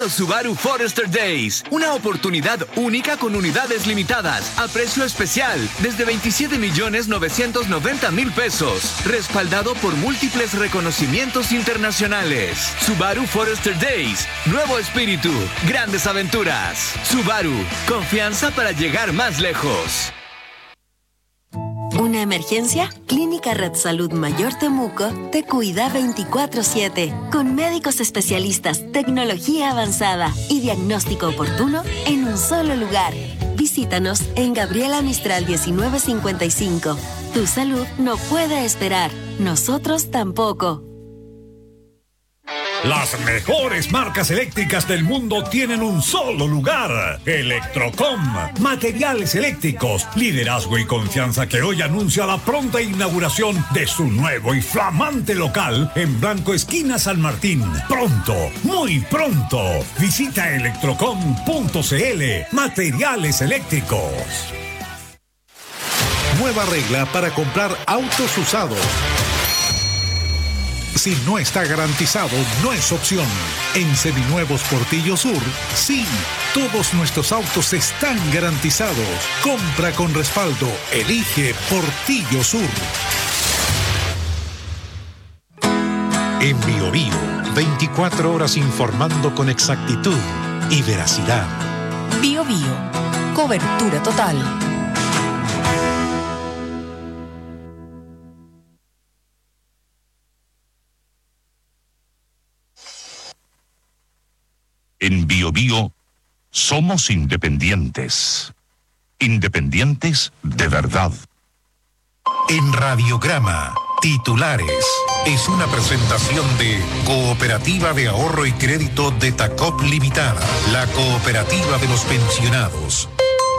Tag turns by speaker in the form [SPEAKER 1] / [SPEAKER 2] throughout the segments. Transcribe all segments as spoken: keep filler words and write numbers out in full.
[SPEAKER 1] los Subaru Forester Days. Una oportunidad única con unidades limitadas, a precio especial, desde veintisiete millones novecientos noventa mil pesos. Respaldado por múltiples reconocimientos internacionales. Subaru Forester Days. Nuevo espíritu, grandes aventuras. Subaru, confianza para llegar más lejos.
[SPEAKER 2] ¿Una emergencia? Clínica Red Salud Mayor Temuco te cuida veinticuatro siete, con médicos especialistas, tecnología avanzada y diagnóstico oportuno en un solo lugar. Visítanos en Gabriela Mistral diecinueve cincuenta y cinco. Tu salud no puede esperar, nosotros tampoco.
[SPEAKER 3] Las mejores marcas eléctricas del mundo tienen un solo lugar. Electrocom. Materiales eléctricos, liderazgo y confianza que hoy anuncia la pronta inauguración de su nuevo y flamante local en Blanco Esquina San Martín. Pronto, muy pronto. Visita electrocom punto cl. Materiales eléctricos.
[SPEAKER 4] Nueva regla para comprar autos usados. Si no está garantizado, no es opción. En Seminuevos Portillo Sur, sí, todos nuestros autos están garantizados. Compra con respaldo. Elige Portillo Sur. En Bio Bio, veinticuatro horas informando con exactitud y veracidad.
[SPEAKER 5] Bio Bio, cobertura total.
[SPEAKER 6] En Bio Bio somos independientes. Independientes de verdad.
[SPEAKER 4] En Radiograma, titulares. Es una presentación de Cooperativa de Ahorro y Crédito de Tacop Limitada, la cooperativa de los pensionados.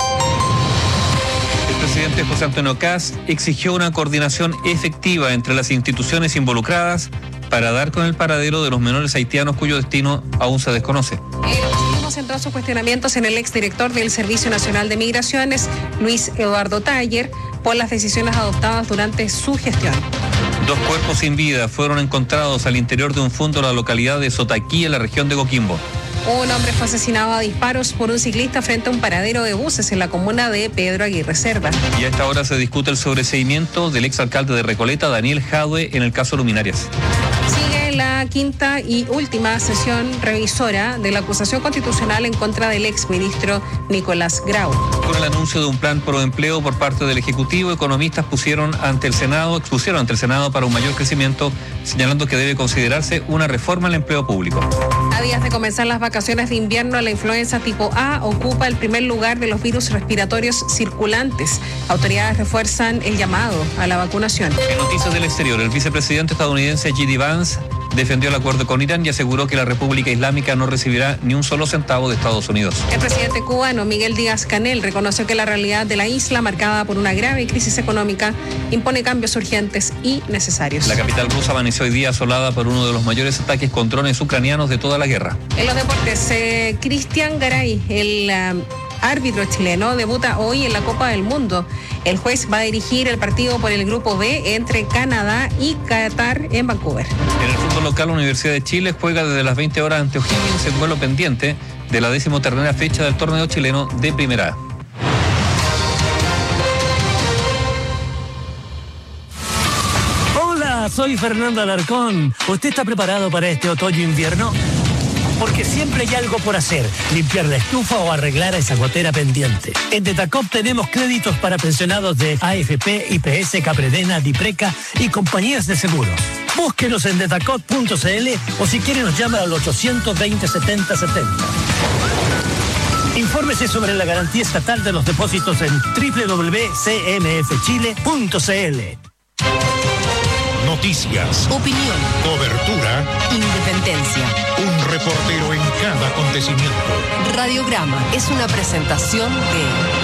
[SPEAKER 7] El presidente José Antonio Kast exigió una coordinación efectiva entre las instituciones involucradas para dar con el paradero de los menores haitianos cuyo destino aún se desconoce.
[SPEAKER 8] El oficialismo centró sus cuestionamientos en el exdirector del Servicio Nacional de Migraciones, Luis Eduardo Taller, por las decisiones adoptadas durante su gestión.
[SPEAKER 7] Dos cuerpos sin vida fueron encontrados al interior de un fondo en la localidad de Sotaquí, en la región de Coquimbo.
[SPEAKER 8] Un hombre fue asesinado a disparos por un ciclista frente a un paradero de buses en la comuna de Pedro Aguirre Cerda.
[SPEAKER 7] Y a esta hora se discute el sobreseimiento del exalcalde de Recoleta, Daniel Jadue, en el caso Luminarias.
[SPEAKER 8] Sigue la quinta y última sesión revisora de la acusación constitucional en contra del exministro Nicolás Grau.
[SPEAKER 7] Con el anuncio de un plan pro empleo por parte del Ejecutivo, economistas pusieron ante el Senado, expusieron ante el Senado para un mayor crecimiento, señalando que debe considerarse una reforma al empleo público.
[SPEAKER 8] A días de comenzar las vacaciones de invierno, la influenza tipo A ocupa el primer lugar de los virus respiratorios circulantes. Autoridades refuerzan el llamado a la vacunación.
[SPEAKER 7] En noticias del exterior, el vicepresidente estadounidense J D Vance defendió el acuerdo con Irán y aseguró que la República Islámica no recibirá ni un solo centavo de Estados Unidos.
[SPEAKER 8] El presidente cubano Miguel Díaz-Canel reconoció que la realidad de la isla, marcada por una grave crisis económica, impone cambios urgentes y necesarios.
[SPEAKER 7] La capital rusa amaneció hoy día asolada por uno de los mayores ataques con drones ucranianos de toda la guerra.
[SPEAKER 8] En los deportes, eh, Cristian Garay, el uh, árbitro chileno, debuta hoy en la Copa del Mundo. El juez va a dirigir el partido por el Grupo B entre Canadá y Qatar en Vancouver.
[SPEAKER 7] En el fútbol local, la Universidad de Chile juega desde las veinte horas ante O'Higgins en duelo pendiente de la decimotercera fecha del torneo chileno de Primera A.
[SPEAKER 9] Hola, soy Fernando Alarcón. ¿Usted está preparado para este otoño-invierno? Porque siempre hay algo por hacer, limpiar la estufa o arreglar esa gotera pendiente. En Detacop tenemos créditos para pensionados de A F P, I P S, Capredena, Dipreca y compañías de seguros. Búsquenos en detacop punto cl o si quiere nos llama al ochocientos veinte setenta setenta. Infórmese sobre la garantía estatal de los depósitos en doble u doble u doble u punto c m f chile punto c l.
[SPEAKER 4] Noticias,
[SPEAKER 5] opinión,
[SPEAKER 4] cobertura,
[SPEAKER 5] independencia.
[SPEAKER 4] Un reportero en cada acontecimiento.
[SPEAKER 5] Radiograma es una presentación de...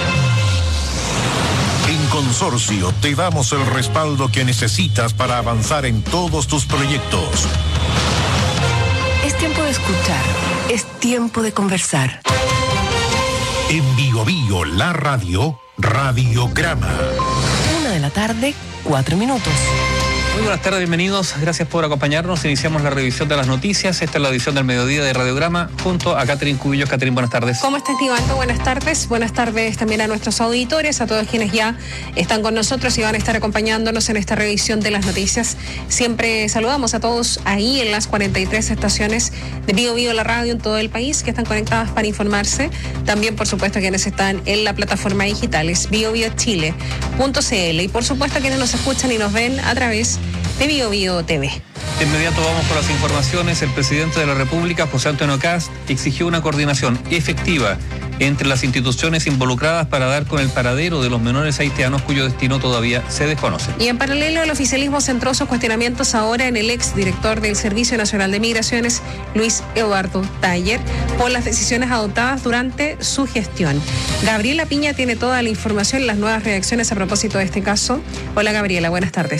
[SPEAKER 4] En Consorcio te damos el respaldo que necesitas para avanzar en todos tus proyectos.
[SPEAKER 5] Es tiempo de escuchar, es tiempo de conversar.
[SPEAKER 4] En Bio Bio, la radio, Radiograma.
[SPEAKER 5] Una de la tarde, cuatro minutos.
[SPEAKER 7] Muy buenas tardes, bienvenidos. Gracias por acompañarnos. Iniciamos la revisión de las noticias. Esta es la edición del mediodía de Radiograma junto a Catherine Cubillos. Catherine, buenas tardes.
[SPEAKER 8] ¿Cómo estás, Tibaldo? Buenas tardes. Buenas tardes también a nuestros auditores, a todos quienes ya están con nosotros y van a estar acompañándonos en esta revisión de las noticias. Siempre saludamos a todos ahí en las cuarenta y tres estaciones de Bio Bio la radio en todo el país que están conectadas para informarse. También, por supuesto, quienes están en la plataforma digital es bio bio chile punto c l y, por supuesto, quienes nos escuchan y nos ven a través de Bio Bio T V.
[SPEAKER 7] De inmediato vamos con las informaciones. El presidente de la República, José Antonio Kast, exigió una coordinación efectiva entre las instituciones involucradas para dar con el paradero de los menores haitianos cuyo destino todavía se desconoce.
[SPEAKER 8] Y en paralelo, el oficialismo centró sus cuestionamientos ahora en el exdirector del Servicio Nacional de Migraciones, Luis Eduardo Taller, por las decisiones adoptadas durante su gestión. Gabriela Piña tiene toda la información y las nuevas reacciones a propósito de este caso. Hola, Gabriela, buenas tardes.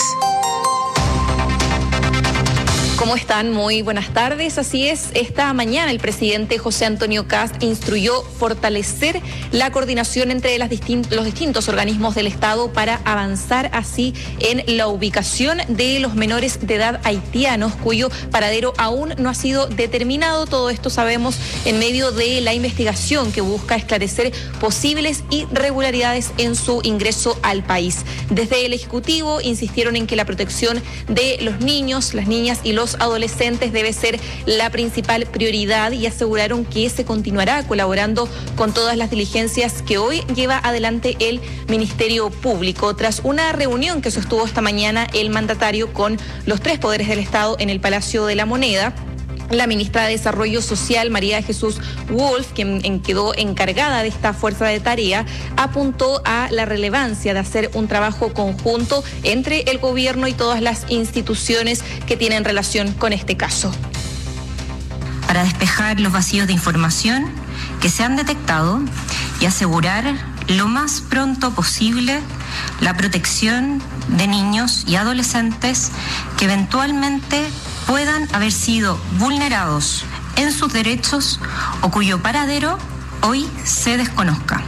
[SPEAKER 10] ¿Cómo están? Muy buenas tardes. Así es, esta mañana el presidente José Antonio Kast instruyó fortalecer la coordinación entre las distin- los distintos organismos del Estado para avanzar así en la ubicación de los menores de edad haitianos cuyo paradero aún no ha sido determinado. Todo esto sabemos en medio de la investigación que busca esclarecer posibles irregularidades en su ingreso al país. Desde el Ejecutivo insistieron en que la protección de los niños, las niñas y los adolescentes debe ser la principal prioridad y aseguraron que se continuará colaborando con todas las diligencias que hoy lleva adelante el Ministerio Público. Tras una reunión que sostuvo esta mañana el mandatario con los tres poderes del Estado en el Palacio de la Moneda, la ministra de Desarrollo Social, María Jesús Wolf, quien quedó encargada de esta fuerza de tarea, apuntó a la relevancia de hacer un trabajo conjunto entre el gobierno y todas las instituciones que tienen relación con este caso.
[SPEAKER 11] Para despejar los vacíos de información que se han detectado y asegurar lo más pronto posible la protección de niños y adolescentes que eventualmente puedan haber sido vulnerados en sus derechos o cuyo paradero hoy se desconozca.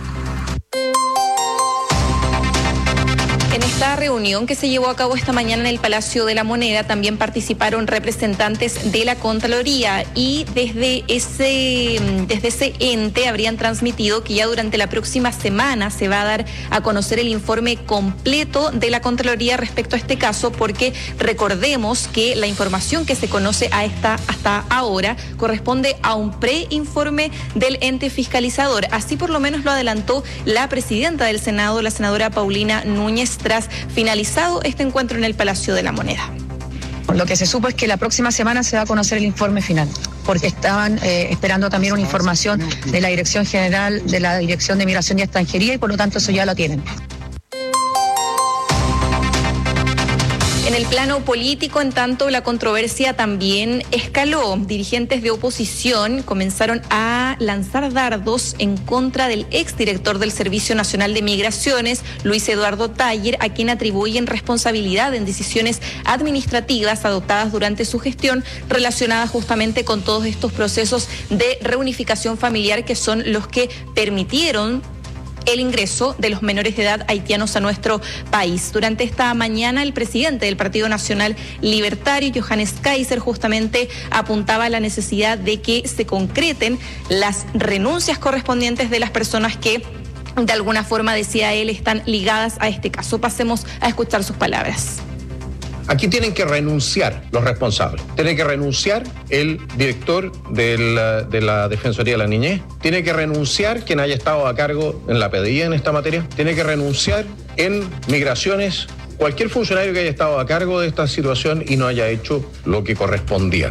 [SPEAKER 10] En esta reunión que se llevó a cabo esta mañana en el Palacio de la Moneda también participaron representantes de la Contraloría y desde ese, desde ese ente habrían transmitido que ya durante la próxima semana se va a dar a conocer el informe completo de la Contraloría respecto a este caso, porque recordemos que la información que se conoce a esta, hasta ahora corresponde a un preinforme del ente fiscalizador. Así por lo menos lo adelantó la presidenta del Senado, la senadora Paulina Núñez, tras finalizado este encuentro en el Palacio de la Moneda.
[SPEAKER 12] Lo que se supo es que la próxima semana se va a conocer el informe final, porque estaban eh, esperando también una información de la Dirección General de la Dirección de Migración y Extranjería y por lo tanto eso ya lo tienen.
[SPEAKER 10] En el plano político, en tanto, la controversia también escaló. Dirigentes de oposición comenzaron a lanzar dardos en contra del exdirector del Servicio Nacional de Migraciones, Luis Eduardo Taller, a quien atribuyen responsabilidad en decisiones administrativas adoptadas durante su gestión relacionadas justamente con todos estos procesos de reunificación familiar que son los que permitieron el ingreso de los menores de edad haitianos a nuestro país. Durante esta mañana, el presidente del Partido Nacional Libertario, Johannes Kaiser, justamente apuntaba a la necesidad de que se concreten las renuncias correspondientes de las personas que, de alguna forma, decía él, están ligadas a este caso. Pasemos a escuchar sus palabras.
[SPEAKER 13] Aquí tienen que renunciar los responsables. Tiene que renunciar el director de la, de la Defensoría de la Niñez. Tiene que renunciar quien haya estado a cargo en la P D I en esta materia. Tiene que renunciar en Migraciones cualquier funcionario que haya estado a cargo de esta situación y no haya hecho lo que correspondía.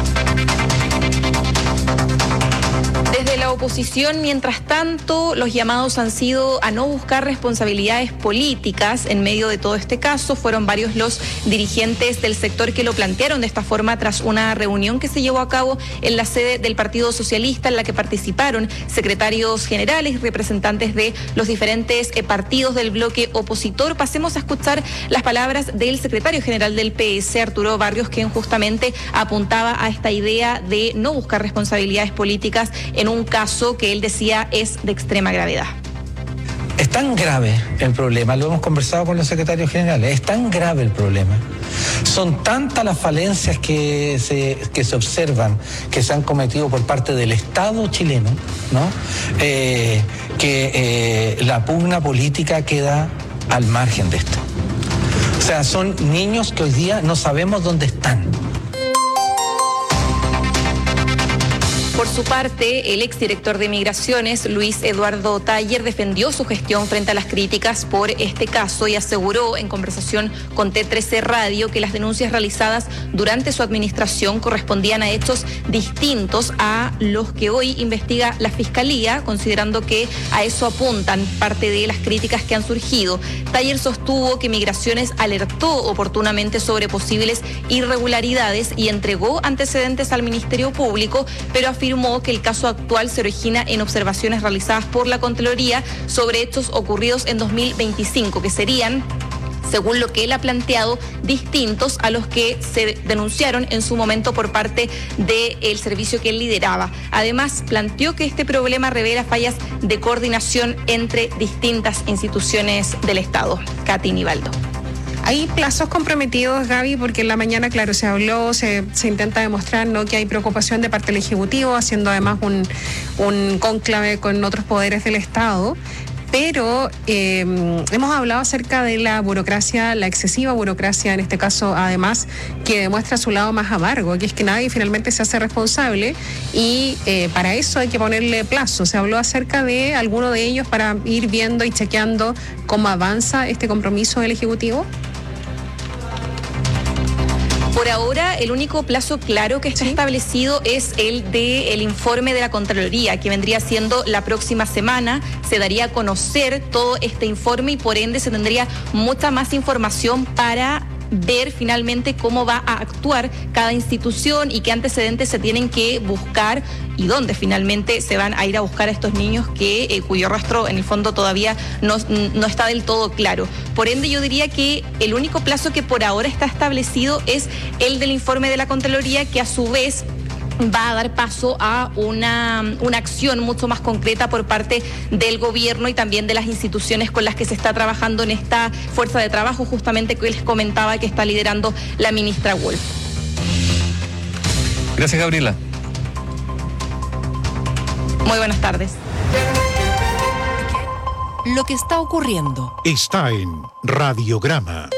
[SPEAKER 10] Desde la oposición, mientras tanto, los llamados han sido a no buscar responsabilidades políticas en medio de todo este caso. Fueron varios los dirigentes del sector que lo plantearon de esta forma tras una reunión que se llevó a cabo en la sede del Partido Socialista, en la que participaron secretarios generales y representantes de los diferentes eh, partidos del bloque opositor. Pasemos a escuchar las palabras del secretario general del P S, Arturo Barrios, quien justamente apuntaba a esta idea de no buscar responsabilidades políticas en un caso que él decía es de extrema gravedad.
[SPEAKER 14] Es tan grave el problema, lo hemos conversado con los secretarios generales, es tan grave el problema. Son tantas las falencias que se, que se observan, que se han cometido por parte del Estado chileno, ¿no? Eh, que eh, la pugna política queda al margen de esto. O sea, son niños que hoy día no sabemos dónde están.
[SPEAKER 10] Por su parte, el exdirector de Migraciones, Luis Eduardo Taller, defendió su gestión frente a las críticas por este caso y aseguró en conversación con T trece Radio que las denuncias realizadas durante su administración correspondían a hechos distintos a los que hoy investiga la Fiscalía, considerando que a eso apuntan parte de las críticas que han surgido. Taller sostuvo que Migraciones alertó oportunamente sobre posibles irregularidades y entregó antecedentes al Ministerio Público, pero afirmó que el caso actual se origina en observaciones realizadas por la Contraloría sobre hechos ocurridos en dos mil veinticinco, que serían, según lo que él ha planteado, distintos a los que se denunciaron en su momento por parte del servicio que él lideraba. Además, planteó que este problema revela fallas de coordinación entre distintas instituciones del Estado. Katy Nivaldo.
[SPEAKER 8] Hay plazos comprometidos, Gaby, porque en la mañana, claro, se habló, se, se intenta demostrar, ¿no?, que hay preocupación de parte del Ejecutivo, haciendo además un, un cónclave con otros poderes del Estado. Pero eh, hemos hablado acerca de la burocracia, la excesiva burocracia, en este caso, además, que demuestra su lado más amargo, que es que nadie finalmente se hace responsable y eh, para eso hay que ponerle plazo. Se habló acerca de alguno de ellos para ir viendo y chequeando cómo avanza este compromiso del Ejecutivo.
[SPEAKER 10] Por ahora, el único plazo claro que está ¿Sí? establecido es el del informe de la Contraloría, que vendría siendo la próxima semana. Se daría a conocer todo este informe y por ende se tendría mucha más información para ver finalmente cómo va a actuar cada institución y qué antecedentes se tienen que buscar y dónde finalmente se van a ir a buscar a estos niños que eh, cuyo rastro en el fondo todavía no, no está del todo claro. Por ende, yo diría que el único plazo que por ahora está establecido es el del informe de la Contraloría, que a su vez va a dar paso a una, una acción mucho más concreta por parte del gobierno y también de las instituciones con las que se está trabajando en esta fuerza de trabajo, justamente que les comentaba que está liderando la ministra Wolf.
[SPEAKER 7] Gracias, Gabriela.
[SPEAKER 10] Muy buenas tardes.
[SPEAKER 15] Lo que está ocurriendo
[SPEAKER 4] está en Radiograma.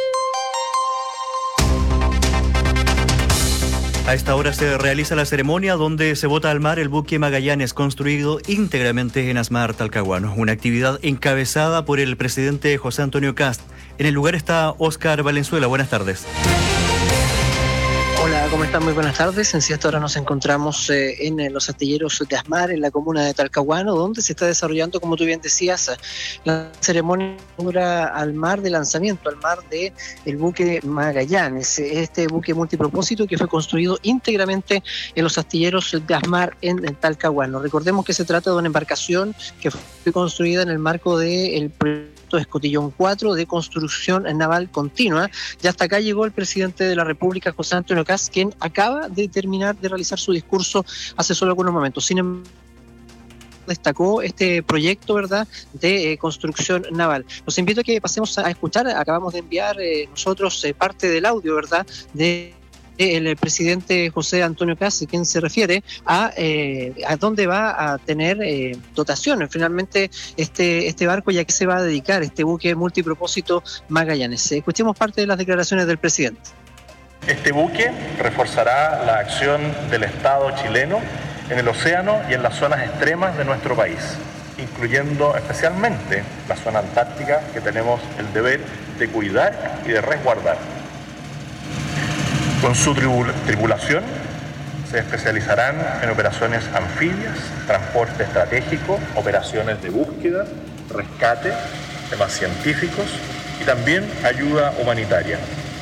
[SPEAKER 16] A esta hora se realiza la ceremonia donde se bota al mar el buque Magallanes, construido íntegramente en Asmar, Talcahuano. Una actividad encabezada por el presidente José Antonio Kast. En el lugar está Óscar Valenzuela. Buenas tardes.
[SPEAKER 17] Hola, ¿cómo están? Muy buenas tardes. En cierta hora nos encontramos eh, en, en los astilleros de Asmar, en la comuna de Talcahuano, donde se está desarrollando, como tú bien decías, la ceremonia al mar de lanzamiento, al mar de el buque Magallanes, este buque multipropósito que fue construido íntegramente en los astilleros de Asmar en, en Talcahuano. Recordemos que se trata de una embarcación que fue construida en el marco del proyecto Escotillón cuatro de construcción naval continua. Y hasta acá llegó el presidente de la República, José Antonio Kast, quien acaba de terminar de realizar su discurso hace solo algunos momentos. Sin embargo, destacó este proyecto, ¿verdad?, de eh, construcción naval. Los invito a que pasemos a escuchar. Acabamos de enviar eh, nosotros eh, parte del audio, ¿verdad?, de el presidente José Antonio Kast, quien se refiere a, eh, a dónde va a tener eh, dotaciones finalmente este, este barco, ya que se va a dedicar este buque multipropósito Magallanes. Escuchemos parte de las declaraciones del presidente.
[SPEAKER 18] Este buque reforzará la acción del Estado chileno en el océano y en las zonas extremas de nuestro país, incluyendo especialmente la zona antártica, que tenemos el deber de cuidar y de resguardar. Con su tribul- tripulación se especializarán en operaciones anfibias, transporte estratégico, operaciones de búsqueda, rescate, temas científicos y también ayuda humanitaria.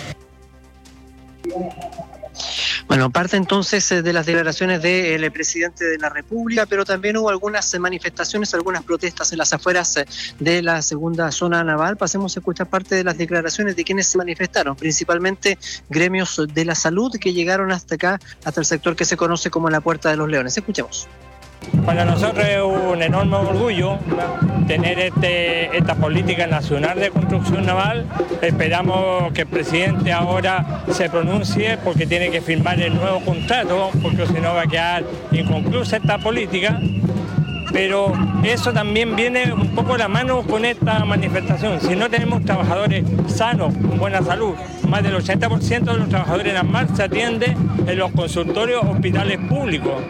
[SPEAKER 17] Bueno, parte entonces de las declaraciones del presidente de la República, pero también hubo algunas manifestaciones, algunas protestas en las afueras de la segunda zona naval. Pasemos a escuchar parte de las declaraciones de quienes se manifestaron, principalmente gremios de la salud que llegaron hasta acá, hasta el sector que se conoce como la Puerta de los Leones. Escuchemos.
[SPEAKER 19] Para nosotros es un enorme orgullo tener este, esta política nacional de construcción naval. Esperamos que el presidente ahora se pronuncie porque tiene que firmar el nuevo contrato, porque si no va a quedar inconclusa esta política. Pero eso también viene un poco de la mano con esta manifestación. Si no tenemos trabajadores sanos, con buena salud, más del ochenta por ciento de los trabajadores en ASMAR se atiende en los consultorios hospitales públicos.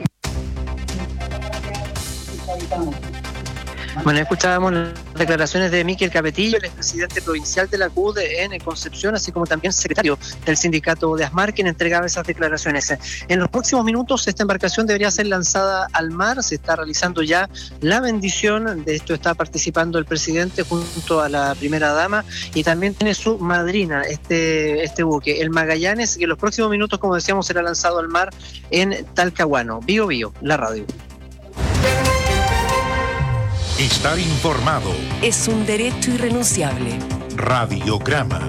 [SPEAKER 17] Bueno, escuchábamos las declaraciones de Miquel Capetillo, el expresidente provincial de la C U D en Concepción, así como también secretario del sindicato de ASMAR, quien entregaba esas declaraciones. En los próximos minutos esta embarcación debería ser lanzada al mar, se está realizando ya la bendición, de esto está participando el presidente junto a la primera dama y también tiene su madrina este, este buque, el Magallanes, que en los próximos minutos, como decíamos, será lanzado al mar en Talcahuano. Bio Bio, la radio.
[SPEAKER 4] Estar informado
[SPEAKER 15] es un derecho irrenunciable.
[SPEAKER 4] Radiograma.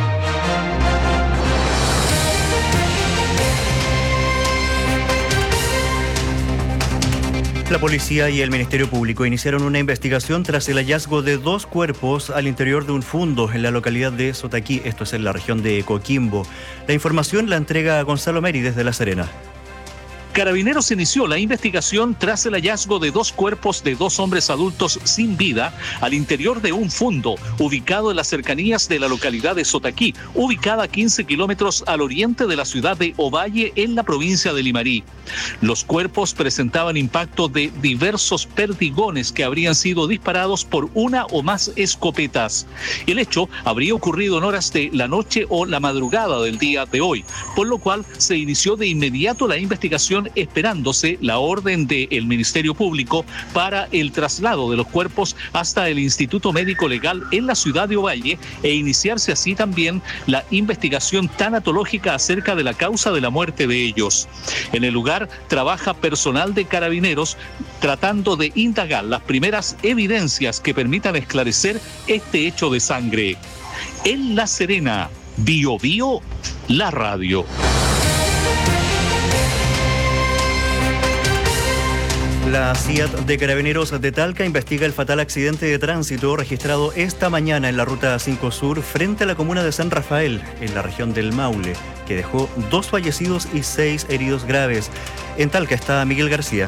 [SPEAKER 16] La policía y el Ministerio Público iniciaron una investigación tras el hallazgo de dos cuerpos al interior de un fundo en la localidad de Sotaquí, esto es en la región de Coquimbo. La información la entrega Gonzalo Meri desde La Serena.
[SPEAKER 20] Carabineros inició la investigación tras el hallazgo de dos cuerpos de dos hombres adultos sin vida al interior de un fundo ubicado en las cercanías de la localidad de Sotaquí, ubicada a quince kilómetros al oriente de la ciudad de Ovalle, en la provincia de Limarí. Los cuerpos presentaban impacto de diversos perdigones que habrían sido disparados por una o más escopetas. El hecho habría ocurrido en horas de la noche o la madrugada del día de hoy, por lo cual se inició de inmediato la investigación, esperándose la orden del Ministerio Público para el traslado de los cuerpos hasta el Instituto Médico Legal en la ciudad de Ovalle e iniciarse así también la investigación tanatológica acerca de la causa de la muerte de ellos. En el lugar trabaja personal de Carabineros tratando de indagar las primeras evidencias que permitan esclarecer este hecho de sangre. En La Serena, Bio Bio, la radio.
[SPEAKER 16] La C I A T de Carabineros de Talca investiga el fatal accidente de tránsito registrado esta mañana en la Ruta cinco Sur frente a la comuna de San Rafael, en la región del Maule, que dejó dos fallecidos y seis heridos graves. En Talca está Miguel García.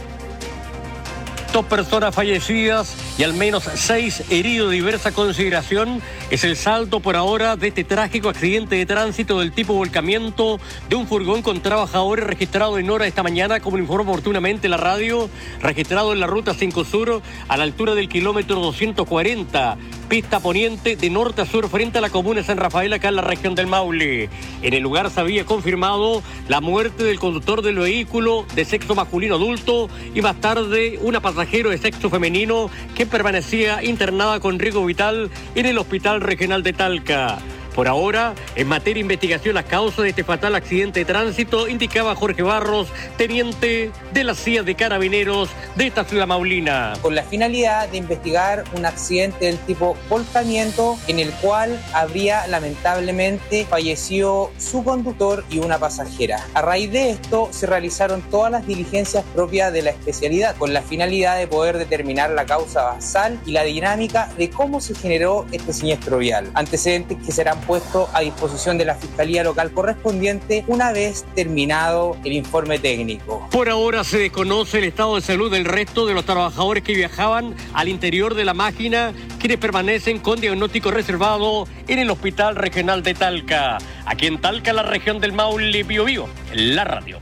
[SPEAKER 21] Dos personas fallecidas y al menos seis heridos de diversa consideración es el saldo por ahora de este trágico accidente de tránsito del tipo volcamiento de un furgón con trabajadores registrado en horas de esta mañana, como informó oportunamente la radio, registrado en la Ruta cinco Sur a la altura del kilómetro doscientos cuarenta, pista poniente de norte a sur frente a la comuna de San Rafael, acá en la región del Maule. En el lugar se había confirmado la muerte del conductor del vehículo de sexo masculino adulto y más tarde una pasajera de sexo femenino que permanecía internada con riesgo vital en el Hospital Regional de Talca. Por ahora, en materia de investigación, las causas de este fatal accidente de tránsito, indicaba Jorge Barros, teniente de la C I A de Carabineros de esta ciudad maulina.
[SPEAKER 22] Con la finalidad de investigar un accidente del tipo volcamiento en el cual habría lamentablemente fallecido su conductor y una pasajera. A raíz de esto se realizaron todas las diligencias propias de la especialidad con la finalidad de poder determinar la causa basal y la dinámica de cómo se generó este siniestro vial. Antecedentes que serán puesto a disposición de la Fiscalía Local correspondiente una vez terminado el informe técnico.
[SPEAKER 21] Por ahora se desconoce el estado de salud del resto de los trabajadores que viajaban al interior de la máquina, quienes permanecen con diagnóstico reservado en el Hospital Regional de Talca. Aquí en Talca, la región del Maule, Bio Bio, la radio.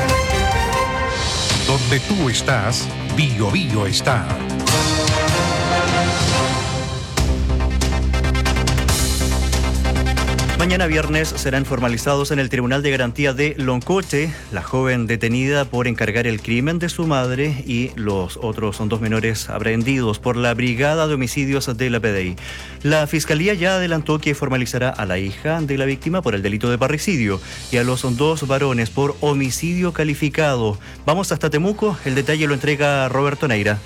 [SPEAKER 4] Donde tú estás, Bio Bio está.
[SPEAKER 16] Mañana viernes serán formalizados en el Tribunal de Garantía de Loncoche la joven detenida por encargar el crimen de su madre y los otros son dos menores aprehendidos por la Brigada de Homicidios de la P D I. La Fiscalía ya adelantó que formalizará a la hija de la víctima por el delito de parricidio y a los dos varones por homicidio calificado. Vamos hasta Temuco, el detalle lo entrega Roberto Neira.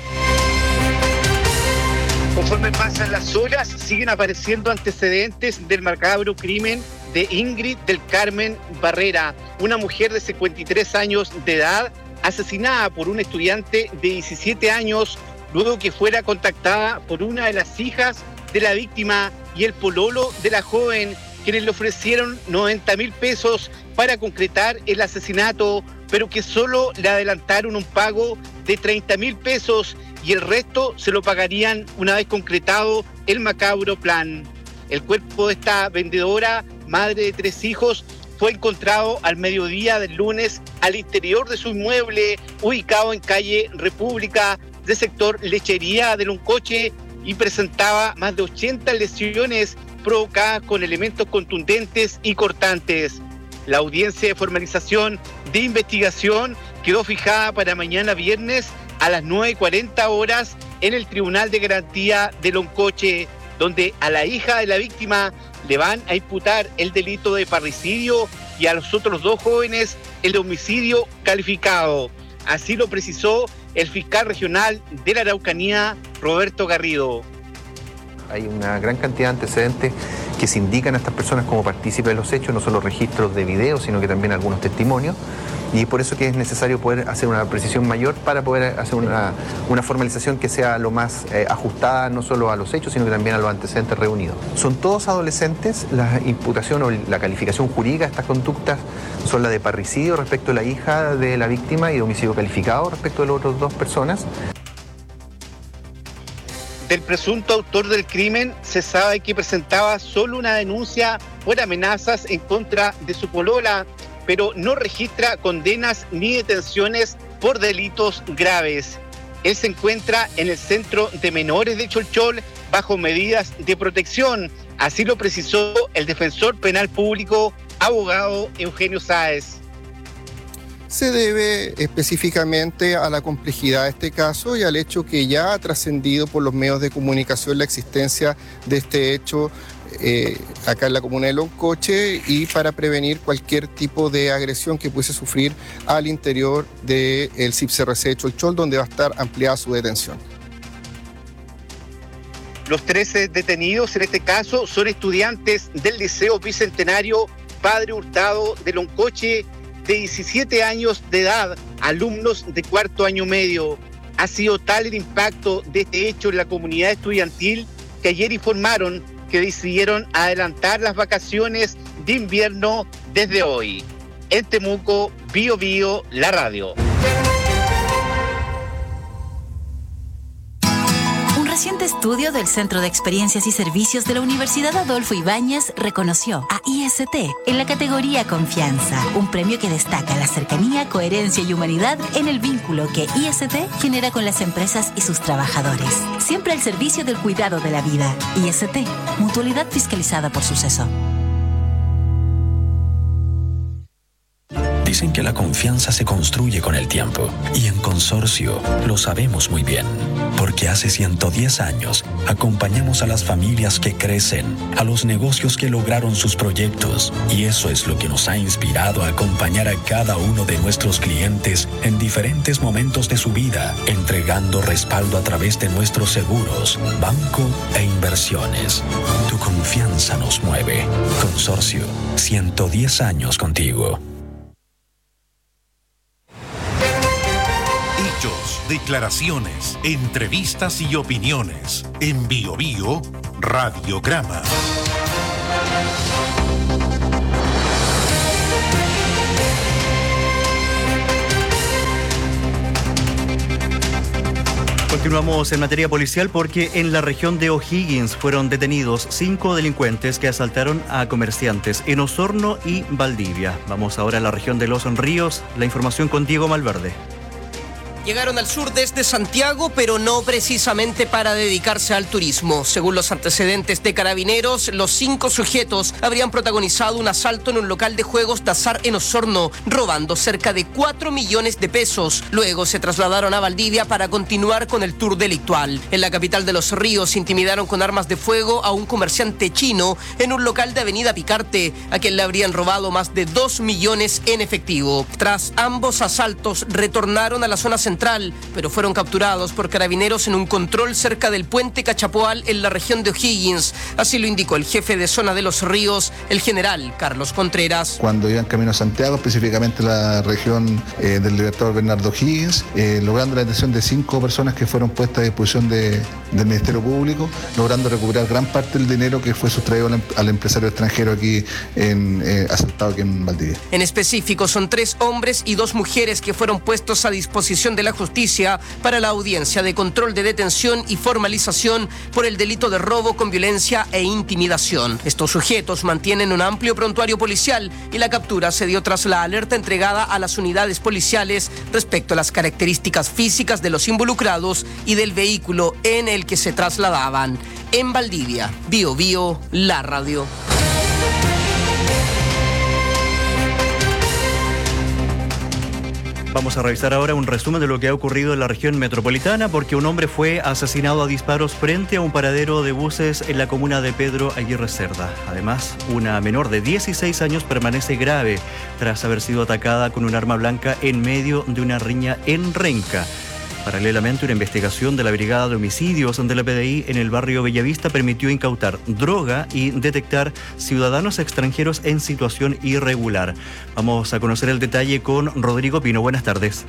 [SPEAKER 23] Conforme pasan las horas, siguen apareciendo antecedentes del macabro crimen de Ingrid del Carmen Barrera, una mujer de cincuenta y tres años de edad asesinada por un estudiante de diecisiete años luego que fuera contactada por una de las hijas de la víctima y el pololo de la joven, quienes le ofrecieron noventa mil pesos para concretar el asesinato, pero que solo le adelantaron un pago de treinta mil pesos y el resto se lo pagarían una vez concretado el macabro plan. El cuerpo de esta vendedora, madre de tres hijos, fue encontrado al mediodía del lunes al interior de su inmueble, ubicado en calle República, de sector Lechería de Loncoche, y presentaba más de ochenta lesiones provocadas con elementos contundentes y cortantes. La audiencia de formalización de investigación quedó fijada para mañana viernes a las nueve y cuarenta horas en el Tribunal de Garantía de Loncoche, donde a la hija de la víctima le van a imputar el delito de parricidio y a los otros dos jóvenes el de homicidio calificado. Así lo precisó el fiscal regional de la Araucanía, Roberto Garrido.
[SPEAKER 1] Hay una gran cantidad de antecedentes que se indican a estas personas como partícipes de los hechos, no solo registros de video, sino que también algunos testimonios, y por eso que es necesario poder hacer una precisión mayor para poder hacer una, una formalización que sea lo más eh, ajustada no solo a los hechos, sino que también a los antecedentes reunidos. Son todos adolescentes, la imputación o la calificación jurídica de estas conductas son la de parricidio respecto a la hija de la víctima y de homicidio calificado respecto de las otras dos personas.
[SPEAKER 23] Del presunto autor del crimen se sabe que presentaba solo una denuncia por amenazas en contra de su polola, pero no registra condenas ni detenciones por delitos graves. Él se encuentra en el centro de menores de Cholchol bajo medidas de protección, así lo precisó el defensor penal público, abogado Eugenio Sáez.
[SPEAKER 2] Se debe específicamente a la complejidad de este caso y al hecho que ya ha trascendido por los medios de comunicación la existencia de este hecho eh, acá en la comuna de Loncoche, y para prevenir cualquier tipo de agresión que pudiese sufrir al interior del C I P C R C de Cholchol, donde va a estar ampliada su detención.
[SPEAKER 23] Los trece detenidos en este caso son estudiantes del Liceo Bicentenario Padre Hurtado de Loncoche, de diecisiete años de edad, alumnos de cuarto año medio. Ha sido tal el impacto de este hecho en la comunidad estudiantil que ayer informaron que decidieron adelantar las vacaciones de invierno desde hoy. En Temuco, Bio Bio, la radio.
[SPEAKER 3] Un reciente estudio del Centro de Experiencias y Servicios de la Universidad Adolfo Ibáñez reconoció a I S T en la categoría Confianza, un premio que destaca la cercanía, coherencia y humanidad en el vínculo que I S T genera con las empresas y sus trabajadores. Siempre al servicio del cuidado de la vida. I S T, mutualidad fiscalizada por Suceso.
[SPEAKER 24] Dicen que la confianza se construye con el tiempo, y en Consorcio lo sabemos muy bien, porque hace ciento diez años acompañamos a las familias que crecen, a los negocios que lograron sus proyectos, y eso es lo que nos ha inspirado a acompañar a cada uno de nuestros clientes en diferentes momentos de su vida, entregando respaldo a través de nuestros seguros, banco e inversiones. Tu confianza nos mueve. Consorcio, ciento diez años contigo.
[SPEAKER 4] Declaraciones, entrevistas y opiniones. En Bio Bio, Radiograma.
[SPEAKER 16] Continuamos en materia policial porque en la región de O'Higgins fueron detenidos cinco delincuentes que asaltaron a comerciantes en Osorno y Valdivia. Vamos ahora a la región de Los Ríos. La información con Diego Malverde.
[SPEAKER 25] Llegaron al sur desde Santiago, pero no precisamente para dedicarse al turismo. Según los antecedentes de Carabineros, los cinco sujetos habrían protagonizado un asalto en un local de juegos de azar en Osorno, robando cerca de cuatro millones de pesos. Luego se trasladaron a Valdivia para continuar con el tour delictual. En la capital de Los Ríos intimidaron con armas de fuego a un comerciante chino en un local de Avenida Picarte, a quien le habrían robado más de dos millones en efectivo. Tras ambos asaltos, retornaron a la zona central central, pero fueron capturados por carabineros en un control cerca del puente Cachapoal en la región de O'Higgins. Así lo indicó el jefe de zona de Los Ríos, el general Carlos Contreras.
[SPEAKER 5] Cuando iban camino a Santiago, específicamente la región eh, del Libertador Bernardo O'Higgins, eh, logrando la detención de cinco personas que fueron puestas a disposición de, del Ministerio Público, logrando recuperar gran parte del dinero que fue sustraído al, al empresario extranjero aquí en, eh, asaltado aquí en Valdivia.
[SPEAKER 25] En específico, son tres hombres y dos mujeres que fueron puestos a disposición de la justicia para la audiencia de control de detención y formalización por el delito de robo con violencia e intimidación. Estos sujetos mantienen un amplio prontuario policial y la captura se dio tras la alerta entregada a las unidades policiales respecto a las características físicas de los involucrados y del vehículo en el que se trasladaban. En Valdivia, Bio Bio, la radio.
[SPEAKER 16] Vamos a revisar ahora un resumen de lo que ha ocurrido en la región metropolitana, porque un hombre fue asesinado a disparos frente a un paradero de buses en la comuna de Pedro Aguirre Cerda. Además, una menor de dieciséis años permanece grave tras haber sido atacada con un arma blanca en medio de una riña en Renca. Paralelamente, una investigación de la Brigada de Homicidios de la P D I en el barrio Bellavista permitió incautar droga y detectar ciudadanos extranjeros en situación irregular. Vamos a conocer el detalle con Rodrigo Pino. Buenas tardes.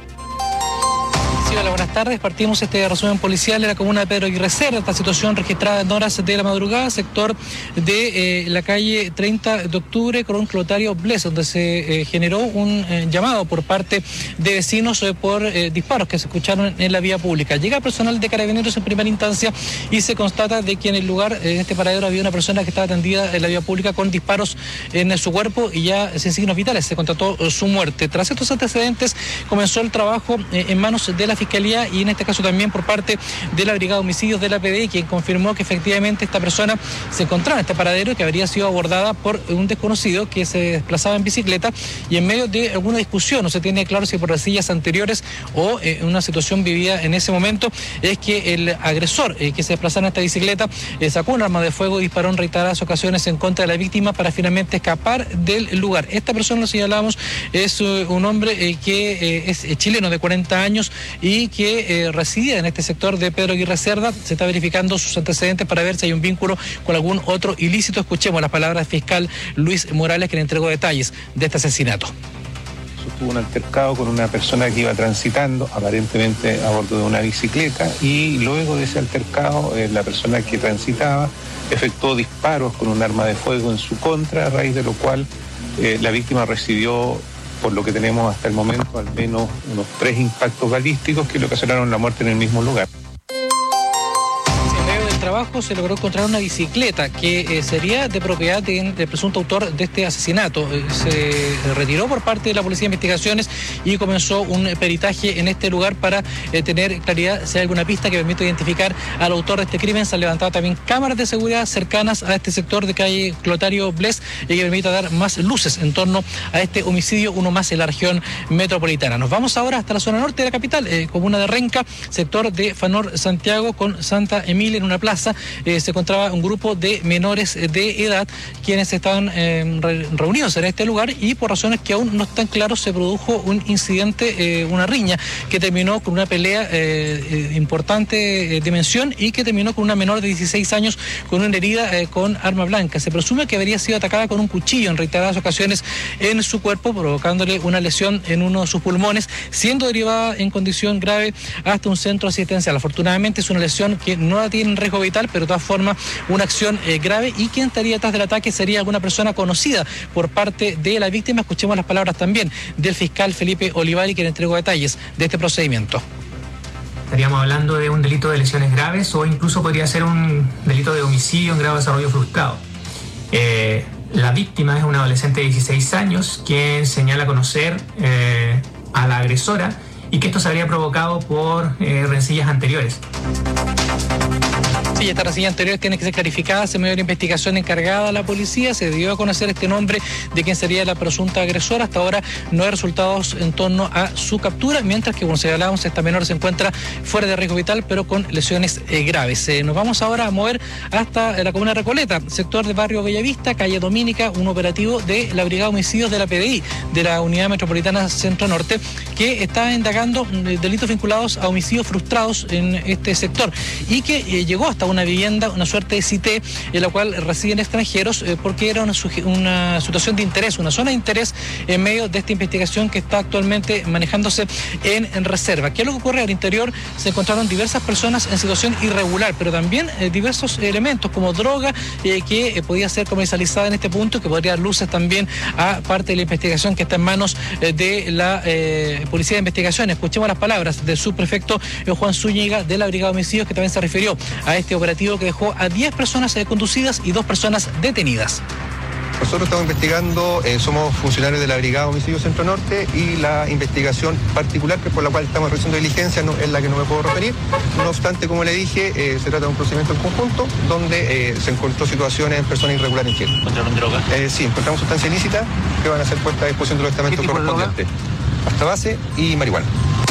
[SPEAKER 6] Hola, buenas tardes. Partimos este resumen policial de la comuna de Pedro Aguirre Cerda. Esta situación registrada en horas de la madrugada, sector de eh, la calle treinta de octubre con Clotario Bles, donde se eh, generó un eh, llamado por parte de vecinos eh, por eh, disparos que se escucharon en la vía pública. Llega personal de carabineros en primera instancia y se constata de que en el lugar, en este paradero, había una persona que estaba atendida en la vía pública con disparos en su cuerpo y ya sin signos vitales. Se constató su muerte. Tras estos antecedentes, comenzó el trabajo eh, en manos de la Fiscalía y en este caso también por parte de la Brigada de Homicidios de la P D I, quien confirmó que efectivamente esta persona se encontraba en este paradero y que habría sido abordada por un desconocido que se desplazaba en bicicleta y en medio de alguna discusión, no se tiene claro si por resillas anteriores o eh, una situación vivida en ese momento, es que el agresor eh, que se desplazaba en esta bicicleta eh, sacó un arma de fuego y disparó en reiteradas ocasiones en contra de la víctima para finalmente escapar del lugar. Esta persona, lo señalábamos, es uh, un hombre eh, que eh, es chileno de cuarenta años y que eh, residía en este sector de Pedro Aguirre Cerda. Se está verificando sus antecedentes para ver si hay un vínculo con algún otro ilícito. Escuchemos las palabras del fiscal Luis Morales, que le entregó detalles de este asesinato.
[SPEAKER 9] Tuvo un altercado con una persona que iba transitando, aparentemente a bordo de una bicicleta, y luego de ese altercado, eh, la persona que transitaba efectuó disparos con un arma de fuego en su contra, a raíz de lo cual eh, la víctima recibió, por lo que tenemos hasta el momento, al menos unos tres impactos balísticos que le ocasionaron la muerte en el mismo lugar.
[SPEAKER 6] Trabajo se logró encontrar una bicicleta que eh, sería de propiedad del de presunto autor de este asesinato. Eh, se retiró por parte de la Policía de Investigaciones y comenzó un peritaje en este lugar para eh, tener claridad si hay alguna pista que permita identificar al autor de este crimen. Se han levantado también cámaras de seguridad cercanas a este sector de calle Clotario Bles y que permita dar más luces en torno a este homicidio, uno más en la región metropolitana. Nos vamos ahora hasta la zona norte de la capital, eh, comuna de Renca, sector de Fanor Santiago con Santa Emilia, en una plaza. Eh, se encontraba un grupo de menores de edad quienes estaban eh, re reunidos en este lugar y por razones que aún no están claros se produjo un incidente, eh, una riña que terminó con una pelea eh, eh, importante eh, dimensión y que terminó con una menor de dieciséis años con una herida eh, con arma blanca. Se presume que habría sido atacada con un cuchillo en reiteradas ocasiones en su cuerpo, provocándole una lesión en uno de sus pulmones, siendo derivada en condición grave hasta un centro asistencial. Afortunadamente es una lesión que no la tiene en riesgo vital, pero de todas formas una acción eh, grave, y quien estaría detrás del ataque sería alguna persona conocida por parte de la víctima. Escuchemos las palabras también del fiscal Felipe Olivari, quien entregó detalles de este procedimiento.
[SPEAKER 11] Estaríamos hablando de un delito de lesiones graves o incluso podría ser un delito de homicidio en grado de desarrollo frustrado. Eh, la víctima es una adolescente de dieciséis años quien señala conocer eh, a la agresora y que esto se habría provocado por eh, rencillas anteriores.
[SPEAKER 6] Sí, esta reseña anterior tiene que ser clarificada. En medio de la investigación encargada a la policía se dio a conocer este nombre de quien sería la presunta agresora. Hasta ahora no hay resultados en torno a su captura, mientras que, como señalábamos, esta menor se encuentra fuera de riesgo vital, pero con lesiones eh, graves. Eh, nos vamos ahora a mover hasta la comuna de Recoleta, sector de barrio Bellavista, calle Domínica, un operativo de la Brigada de Homicidios de la P D I, de la Unidad Metropolitana Centro Norte, que está indagando investigando eh, delitos vinculados a homicidios frustrados en este sector y que eh, llegó hasta una vivienda, una suerte de cité en la cual residen extranjeros eh, porque era una, una situación de interés, una zona de interés en medio de esta investigación que está actualmente manejándose en, en reserva. ¿Qué es lo que ocurre? Al interior se encontraron diversas personas en situación irregular, pero también eh, diversos elementos como droga eh, que eh, podía ser comercializada en este punto, que podría dar luces también a parte de la investigación que está en manos eh, de la eh, Policía de Investigación. Escuchemos las palabras del subprefecto eh, Juan Zúñiga de la Brigada de Homicidios, que también se refirió a este operativo que dejó a diez personas eh, conducidas y dos personas detenidas.
[SPEAKER 1] Nosotros estamos investigando, eh, somos funcionarios de la Brigada de Homicidios Centro Norte y la investigación particular que por la cual estamos realizando diligencia no, es la que no me puedo referir. No obstante, como le dije, eh, se trata de un procedimiento en conjunto donde eh, se encontró situaciones en personas irregulares en Chile. ¿Encontraron droga? Eh, sí, encontramos sustancia ilícita que van a ser puestas a disposición de los estamentos correspondientes. Hasta base y marihuana.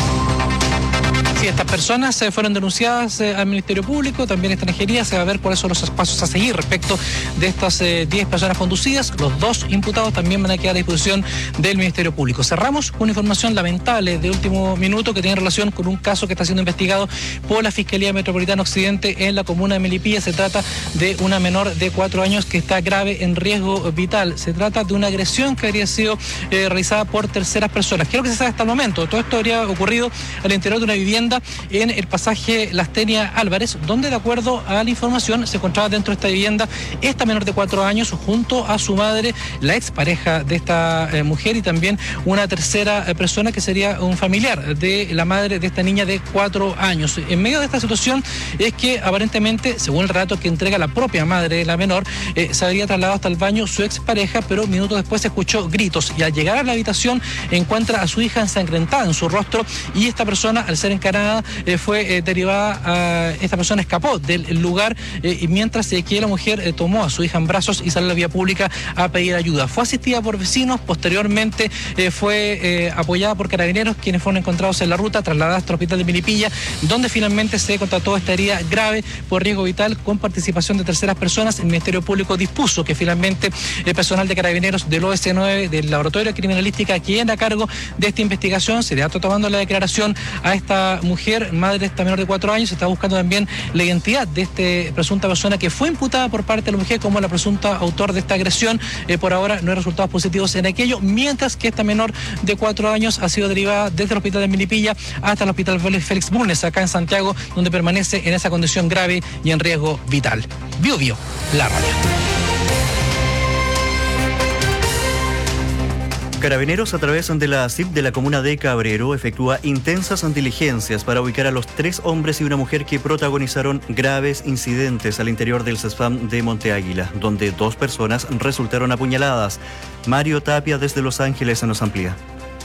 [SPEAKER 6] Sí, estas personas eh, fueron denunciadas eh, al Ministerio Público, también Extranjería. Se va a ver cuáles son los pasos a seguir respecto de estas eh, diez personas conducidas. Los dos imputados también van a quedar a disposición del Ministerio Público. Cerramos con una información lamentable de último minuto que tiene relación con un caso que está siendo investigado por la Fiscalía Metropolitana Occidente en la comuna de Melipilla. Se trata de una menor de cuatro años que está grave en riesgo vital. Se trata de una agresión que habría sido eh, realizada por terceras personas. ¿Qué es lo que se sabe hasta el momento? Todo esto habría ocurrido al interior de una vivienda en el pasaje Lastenia Álvarez, donde de acuerdo a la información se encontraba dentro de esta vivienda esta menor de cuatro años junto a su madre, la expareja de esta eh, mujer y también una tercera eh, persona que sería un familiar de la madre de esta niña de cuatro años. En medio de esta situación es que aparentemente, según el relato que entrega la propia madre de la menor, eh, se habría trasladado hasta el baño su expareja, pero minutos después se escuchó gritos y al llegar a la habitación encuentra a su hija ensangrentada en su rostro y esta persona, al ser encarada, Eh, fue eh, derivada, a, esta persona escapó del lugar eh, y mientras eh, que la mujer eh, tomó a su hija en brazos y salió a la vía pública a pedir ayuda. Fue asistida por vecinos, posteriormente eh, fue eh, apoyada por carabineros, quienes fueron encontrados en la ruta, trasladadas hasta el hospital de Melipilla, donde finalmente se constató esta herida grave por riesgo vital con participación de terceras personas. El Ministerio Público dispuso que finalmente el personal de carabineros del O S nueve, del Laboratorio de Criminalística, quien a cargo de esta investigación, se le está tomando la declaración a esta mujer, madre de esta menor de cuatro años. Se está buscando también la identidad de esta presunta persona que fue imputada por parte de la mujer como la presunta autor de esta agresión. Eh, por ahora no hay resultados positivos en aquello, mientras que esta menor de cuatro años ha sido derivada desde el hospital de Melipilla hasta el hospital Félix Bulnes, acá en Santiago, donde permanece en esa condición grave y en riesgo vital. Bio Bio, la radio.
[SPEAKER 16] Carabineros, a través de la C I P de la comuna de Cabrero, efectúa intensas diligencias para ubicar a los tres hombres y una mujer que protagonizaron graves incidentes al interior del CESFAM de Monte Águila, donde dos personas resultaron apuñaladas. Mario Tapia, desde Los Ángeles, nos amplía.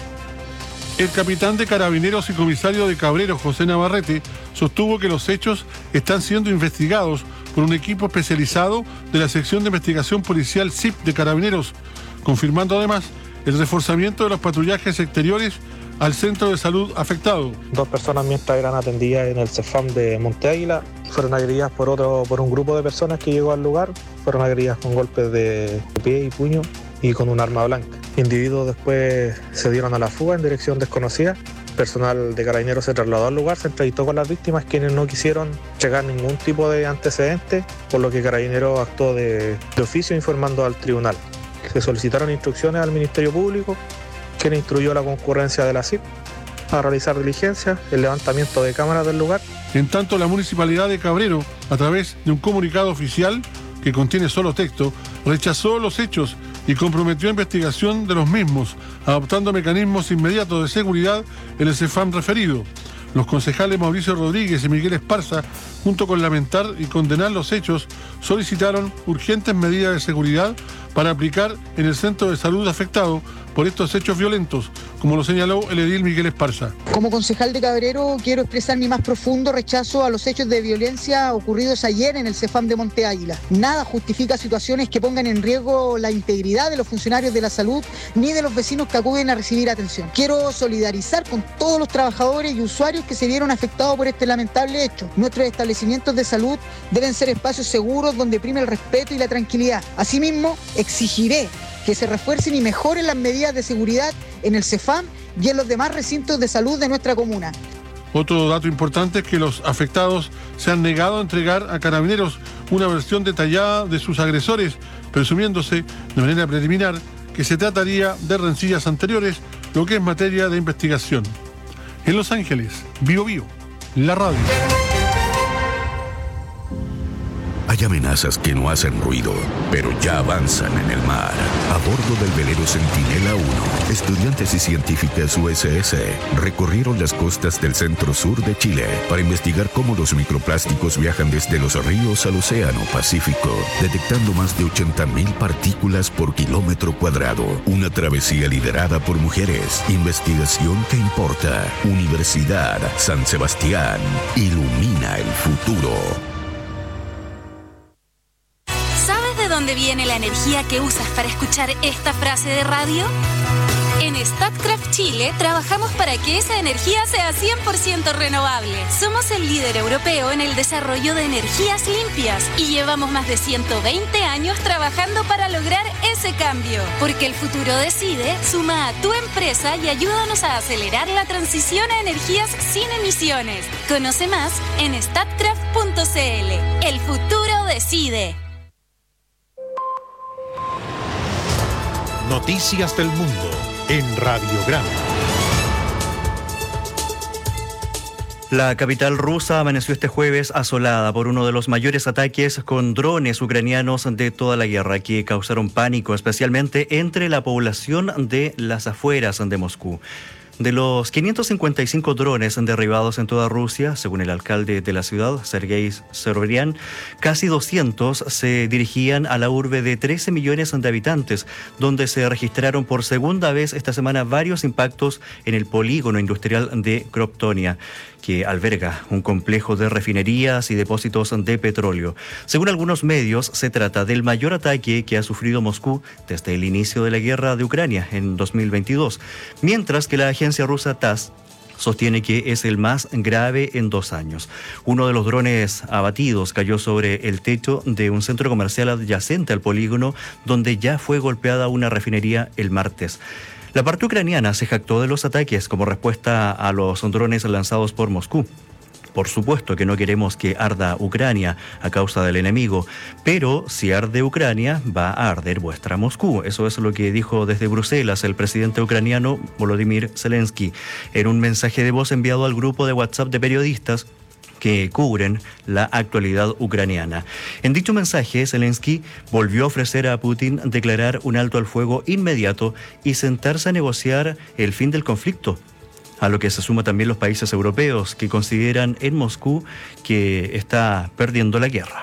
[SPEAKER 7] El capitán de Carabineros y comisario de Cabrero, José Navarrete, sostuvo que los hechos están siendo investigados por un equipo especializado de la sección de investigación policial C I P de Carabineros, confirmando además el reforzamiento de los patrullajes exteriores al centro de salud afectado.
[SPEAKER 8] Dos personas, mientras eran atendidas en el CESFAM de Monte Águila, fueron agredidas por otro, por un grupo de personas que llegó al lugar. Fueron agredidas con golpes de pie y puño y con un arma blanca. Individuos después se dieron a la fuga en dirección desconocida. Personal de Carabineros se trasladó al lugar, se entrevistó con las víctimas, quienes no quisieron llegar ningún tipo de antecedente, por lo que Carabineros actuó de, de oficio informando al tribunal. Se solicitaron instrucciones al Ministerio Público, quien instruyó a la concurrencia de la C I P a realizar diligencias, el levantamiento de cámaras del lugar.
[SPEAKER 7] En tanto, la Municipalidad de Cabrero, a través de un comunicado oficial que contiene solo texto, rechazó los hechos y comprometió investigación de los mismos, adoptando mecanismos inmediatos de seguridad en el CESFAM referido. Los concejales Mauricio Rodríguez y Miguel Esparza, junto con lamentar y condenar los hechos, solicitaron urgentes medidas de seguridad para aplicar en el centro de salud afectado por estos hechos violentos, como lo señaló el edil Miguel Esparza.
[SPEAKER 12] Como concejal de Cabrero, quiero expresar mi más profundo rechazo a los hechos de violencia ocurridos ayer en el CESFAM de Monte Águila. Nada justifica situaciones que pongan en riesgo la integridad de los funcionarios de la salud ni de los vecinos que acuden a recibir atención. Quiero solidarizar con todos los trabajadores y usuarios que se vieron afectados por este lamentable hecho. Nuestros establecimientos de salud deben ser espacios seguros donde prime el respeto y la tranquilidad. Asimismo, exigiré que se refuercen y mejoren las medidas de seguridad en el CESFAM y en los demás recintos de salud de nuestra comuna.
[SPEAKER 7] Otro dato importante es que los afectados se han negado a entregar a Carabineros una versión detallada de sus agresores, presumiéndose de manera preliminar que se trataría de rencillas anteriores, lo que es materia de investigación. En Los Ángeles, Bio Bio, la radio.
[SPEAKER 10] Hay amenazas que no hacen ruido, pero ya avanzan en el mar. A bordo del velero Centinela uno, estudiantes y científicas U S S recorrieron las costas del centro-sur de Chile para investigar cómo los microplásticos viajan desde los ríos al océano Pacífico, detectando más de ochenta mil partículas por kilómetro cuadrado. Una travesía liderada por mujeres. Investigación que importa. Universidad San Sebastián. Ilumina el futuro.
[SPEAKER 3] ¿De dónde viene la energía que usas para escuchar esta frase de radio? En Statkraft Chile trabajamos para que esa energía sea cien por ciento renovable. Somos el líder europeo en el desarrollo de energías limpias y llevamos más de ciento veinte años trabajando para lograr ese cambio. Porque el futuro decide, suma a tu empresa y ayúdanos a acelerar la transición a energías sin emisiones. Conoce más en statkraft punto c l. El futuro decide.
[SPEAKER 4] Noticias del Mundo en Radiograma.
[SPEAKER 16] La capital rusa amaneció este jueves asolada por uno de los mayores ataques con drones ucranianos de toda la guerra, que causaron pánico, especialmente entre la población de las afueras de Moscú. De los quinientos cincuenta y cinco drones derribados en toda Rusia, según el alcalde de la ciudad, Sergei Soborian, casi doscientos se dirigían a la urbe de trece millones de habitantes, donde se registraron por segunda vez esta semana varios impactos en el polígono industrial de Kroptonia, que alberga un complejo de refinerías y depósitos de petróleo. Según algunos medios, se trata del mayor ataque que ha sufrido Moscú desde el inicio de la guerra de Ucrania en dos mil veintidós, mientras que la agencia rusa TASS sostiene que es el más grave en dos años. Uno de los drones abatidos cayó sobre el techo de un centro comercial adyacente al polígono, donde ya fue golpeada una refinería el martes. La parte ucraniana se jactó de los ataques como respuesta a los drones lanzados por Moscú. Por supuesto que no queremos que arda Ucrania a causa del enemigo, pero si arde Ucrania, va a arder vuestra Moscú. Eso es lo que dijo desde Bruselas el presidente ucraniano Volodymyr Zelensky en un mensaje de voz enviado al grupo de WhatsApp de periodistas que cubren la actualidad ucraniana. En dicho mensaje, Zelensky volvió a ofrecer a Putin declarar un alto al fuego inmediato y sentarse a negociar el fin del conflicto, a lo que se suman también los países europeos que consideran en Moscú que está perdiendo la guerra.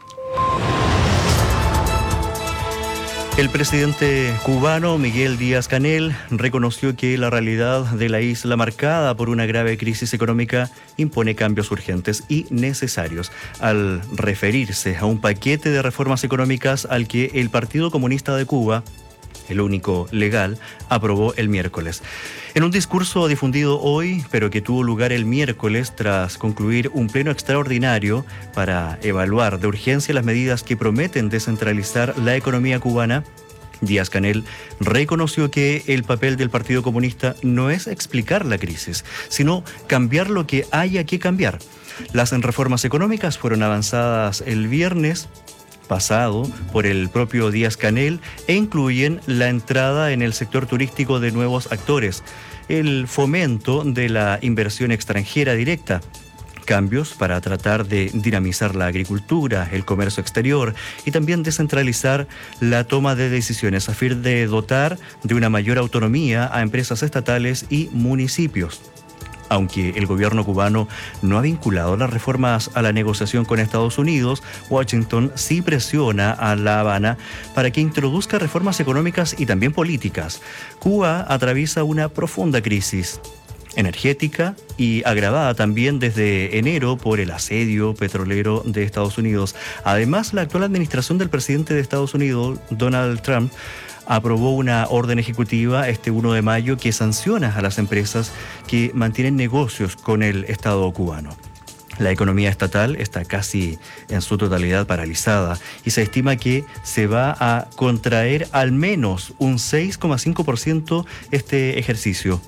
[SPEAKER 16] El presidente cubano Miguel Díaz-Canel reconoció que la realidad de la isla, marcada por una grave crisis económica, impone cambios urgentes y necesarios, al referirse a un paquete de reformas económicas al que el Partido Comunista de Cuba, el único legal, aprobó el miércoles. En un discurso difundido hoy, pero que tuvo lugar el miércoles tras concluir un pleno extraordinario para evaluar de urgencia las medidas que prometen descentralizar la economía cubana, Díaz-Canel reconoció que el papel del Partido Comunista no es explicar la crisis, sino cambiar lo que haya que cambiar. Las reformas económicas fueron avanzadas el viernes pasado por el propio Díaz-Canel e incluyen la entrada en el sector turístico de nuevos actores, el fomento de la inversión extranjera directa, cambios para tratar de dinamizar la agricultura, el comercio exterior y también descentralizar la toma de decisiones a fin de dotar de una mayor autonomía a empresas estatales y municipios. Aunque el gobierno cubano no ha vinculado las reformas a la negociación con Estados Unidos, Washington sí presiona a La Habana para que introduzca reformas económicas y también políticas. Cuba atraviesa una profunda crisis energética y agravada también desde enero por el asedio petrolero de Estados Unidos. Además, la actual administración del presidente de Estados Unidos, Donald Trump, aprobó una orden ejecutiva este primero de mayo que sanciona a las empresas que mantienen negocios con el Estado cubano. La economía estatal está casi en su totalidad paralizada y se estima que se va a contraer al menos un seis coma cinco por ciento este ejercicio.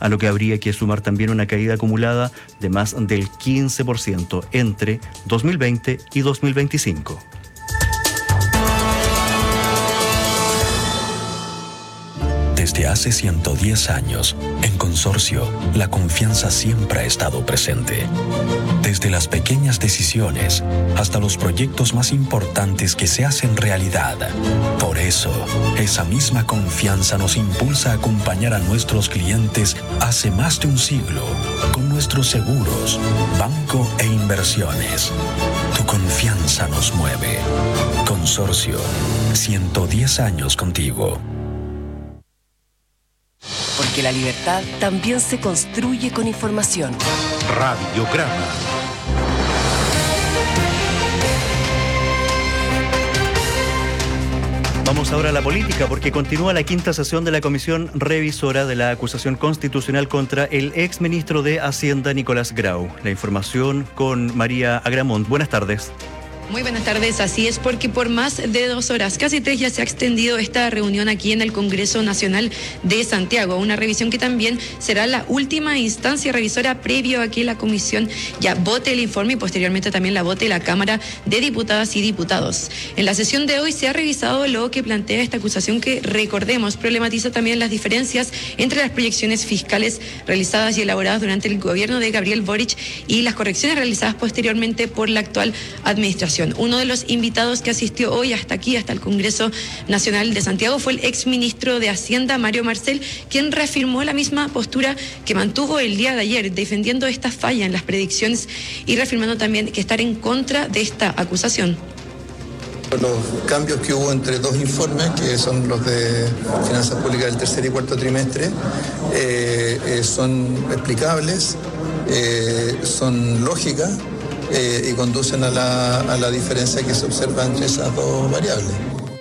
[SPEAKER 16] a lo que habría que sumar también una caída acumulada de más del quince por ciento entre dos mil veinte y dos mil veinticinco.
[SPEAKER 24] Desde hace ciento diez años, en Consorcio, la confianza siempre ha estado presente. Desde las pequeñas decisiones hasta los proyectos más importantes que se hacen realidad. Por eso, esa misma confianza nos impulsa a acompañar a nuestros clientes hace más de un siglo con nuestros seguros, banco e inversiones. Tu confianza nos mueve. Consorcio, ciento diez años contigo.
[SPEAKER 15] Porque la libertad también se construye con información.
[SPEAKER 4] Radiograma.
[SPEAKER 16] Vamos ahora a la política, porque continúa la quinta sesión de la Comisión Revisora de la acusación constitucional contra el exministro de Hacienda, Nicolás Grau. La información con María Agramont. Buenas tardes.
[SPEAKER 13] Muy buenas tardes, así es, porque por más de dos horas, casi tres, ya se ha extendido esta reunión aquí en el Congreso Nacional de Santiago, una revisión que también será la última instancia revisora previo a que la comisión ya vote el informe y posteriormente también la vote la Cámara de Diputadas y Diputados. En la sesión de hoy se ha revisado lo que plantea esta acusación que, recordemos, problematiza también las diferencias entre las proyecciones fiscales realizadas y elaboradas durante el gobierno de Gabriel Boric y las correcciones realizadas posteriormente por la actual administración. Uno de los invitados que asistió hoy hasta aquí, hasta el Congreso Nacional de Santiago, fue el exministro de Hacienda, Mario Marcel, quien reafirmó la misma postura que mantuvo el día de ayer, defendiendo esta falla en las predicciones y reafirmando también que estar en contra de esta acusación.
[SPEAKER 14] Los cambios que hubo entre dos informes, que son los de finanzas públicas del tercer y cuarto trimestre, eh, eh, son explicables, eh, son lógicas, Eh, y conducen a la, a la diferencia que se observa entre esas dos variables.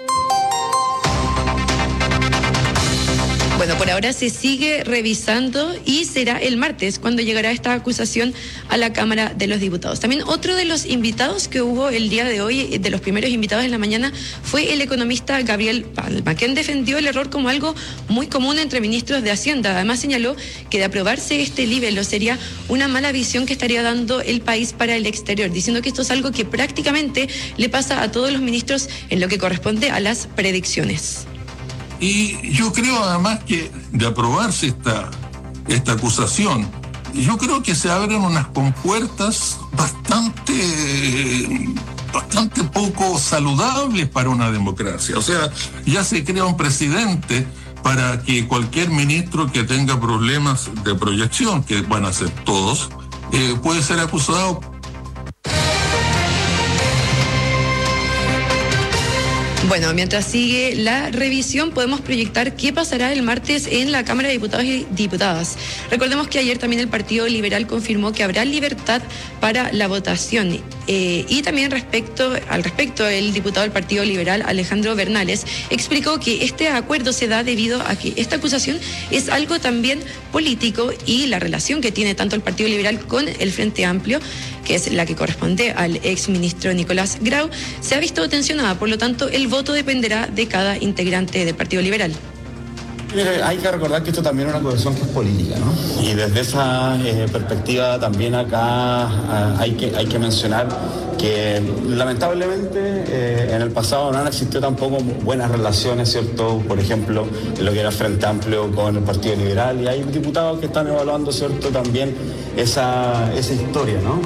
[SPEAKER 13] Bueno, por ahora se sigue revisando y será el martes cuando llegará esta acusación a la Cámara de los Diputados. También otro de los invitados que hubo el día de hoy, de los primeros invitados en la mañana, fue el economista Gabriel Palma, quien defendió el error como algo muy común entre ministros de Hacienda. Además señaló que de aprobarse este libelo sería una mala visión que estaría dando el país para el exterior, diciendo que esto es algo que prácticamente le pasa a todos los ministros en lo que corresponde a las predicciones.
[SPEAKER 17] Y yo creo además que de aprobarse esta, esta acusación, yo creo que se abren unas compuertas bastante, bastante poco saludables para una democracia. O sea, ya se crea un precedente para que cualquier ministro que tenga problemas de proyección, que van a ser todos, eh, puede ser acusado.
[SPEAKER 13] Bueno, mientras sigue la revisión, podemos proyectar qué pasará el martes en la Cámara de Diputados y Diputadas. Recordemos que ayer también el Partido Liberal confirmó que habrá libertad para la votación. Eh, y también respecto al respecto, el diputado del Partido Liberal, Alejandro Bernales, explicó que este acuerdo se da debido a que esta acusación es algo también político y la relación que tiene tanto el Partido Liberal con el Frente Amplio, que es la que corresponde al exministro Nicolás Grau, se ha visto tensionada. Por lo tanto, el voto dependerá de cada integrante del Partido Liberal.
[SPEAKER 18] Hay que recordar que esto también es una acusación que es política, ¿no? Y desde esa eh, perspectiva también acá eh, hay, que, hay que mencionar que lamentablemente eh, en el pasado no han existido tampoco buenas relaciones, ¿cierto? Por ejemplo, en lo que era el Frente Amplio con el Partido Liberal, y hay diputados que están evaluando, ¿cierto?, también esa, esa historia, ¿no?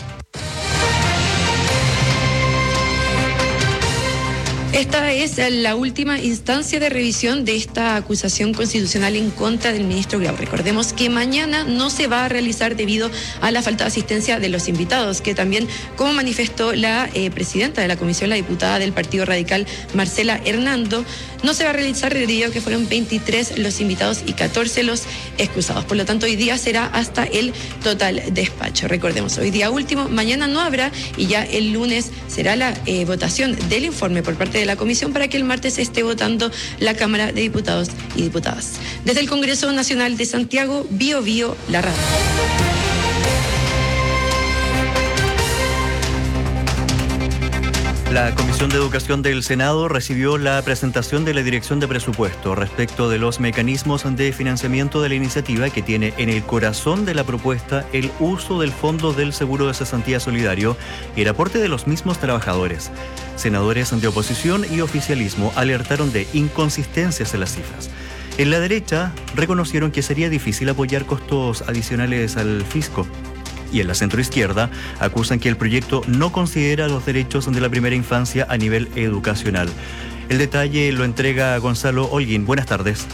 [SPEAKER 13] Esta es la última instancia de revisión de esta acusación constitucional en contra del ministro Grau. Recordemos que mañana no se va a realizar debido a la falta de asistencia de los invitados, que también, como manifestó la eh, presidenta de la comisión, la diputada del Partido Radical, Marcela Hernando, no se va a realizar debido a que fueron veintitrés los invitados y catorce los excusados. Por lo tanto, hoy día será hasta el total despacho. Recordemos, hoy día último, mañana no habrá y ya el lunes será la eh, votación del informe por parte de la comisión para que el martes esté votando la Cámara de Diputados y Diputadas. Desde el Congreso Nacional de Santiago, Bio Bio, la radio.
[SPEAKER 16] La Comisión de Educación del Senado recibió la presentación de la Dirección de Presupuesto respecto de los mecanismos de financiamiento de la iniciativa que tiene en el corazón de la propuesta el uso del Fondo del Seguro de Cesantía Solidario y el aporte de los mismos trabajadores. Senadores de oposición y oficialismo alertaron de inconsistencias en las cifras. En la derecha reconocieron que sería difícil apoyar costos adicionales al fisco. Y en la centroizquierda acusan que el proyecto no considera los derechos de la primera infancia a nivel educacional. El detalle lo entrega Gonzalo Holguín. Buenas tardes.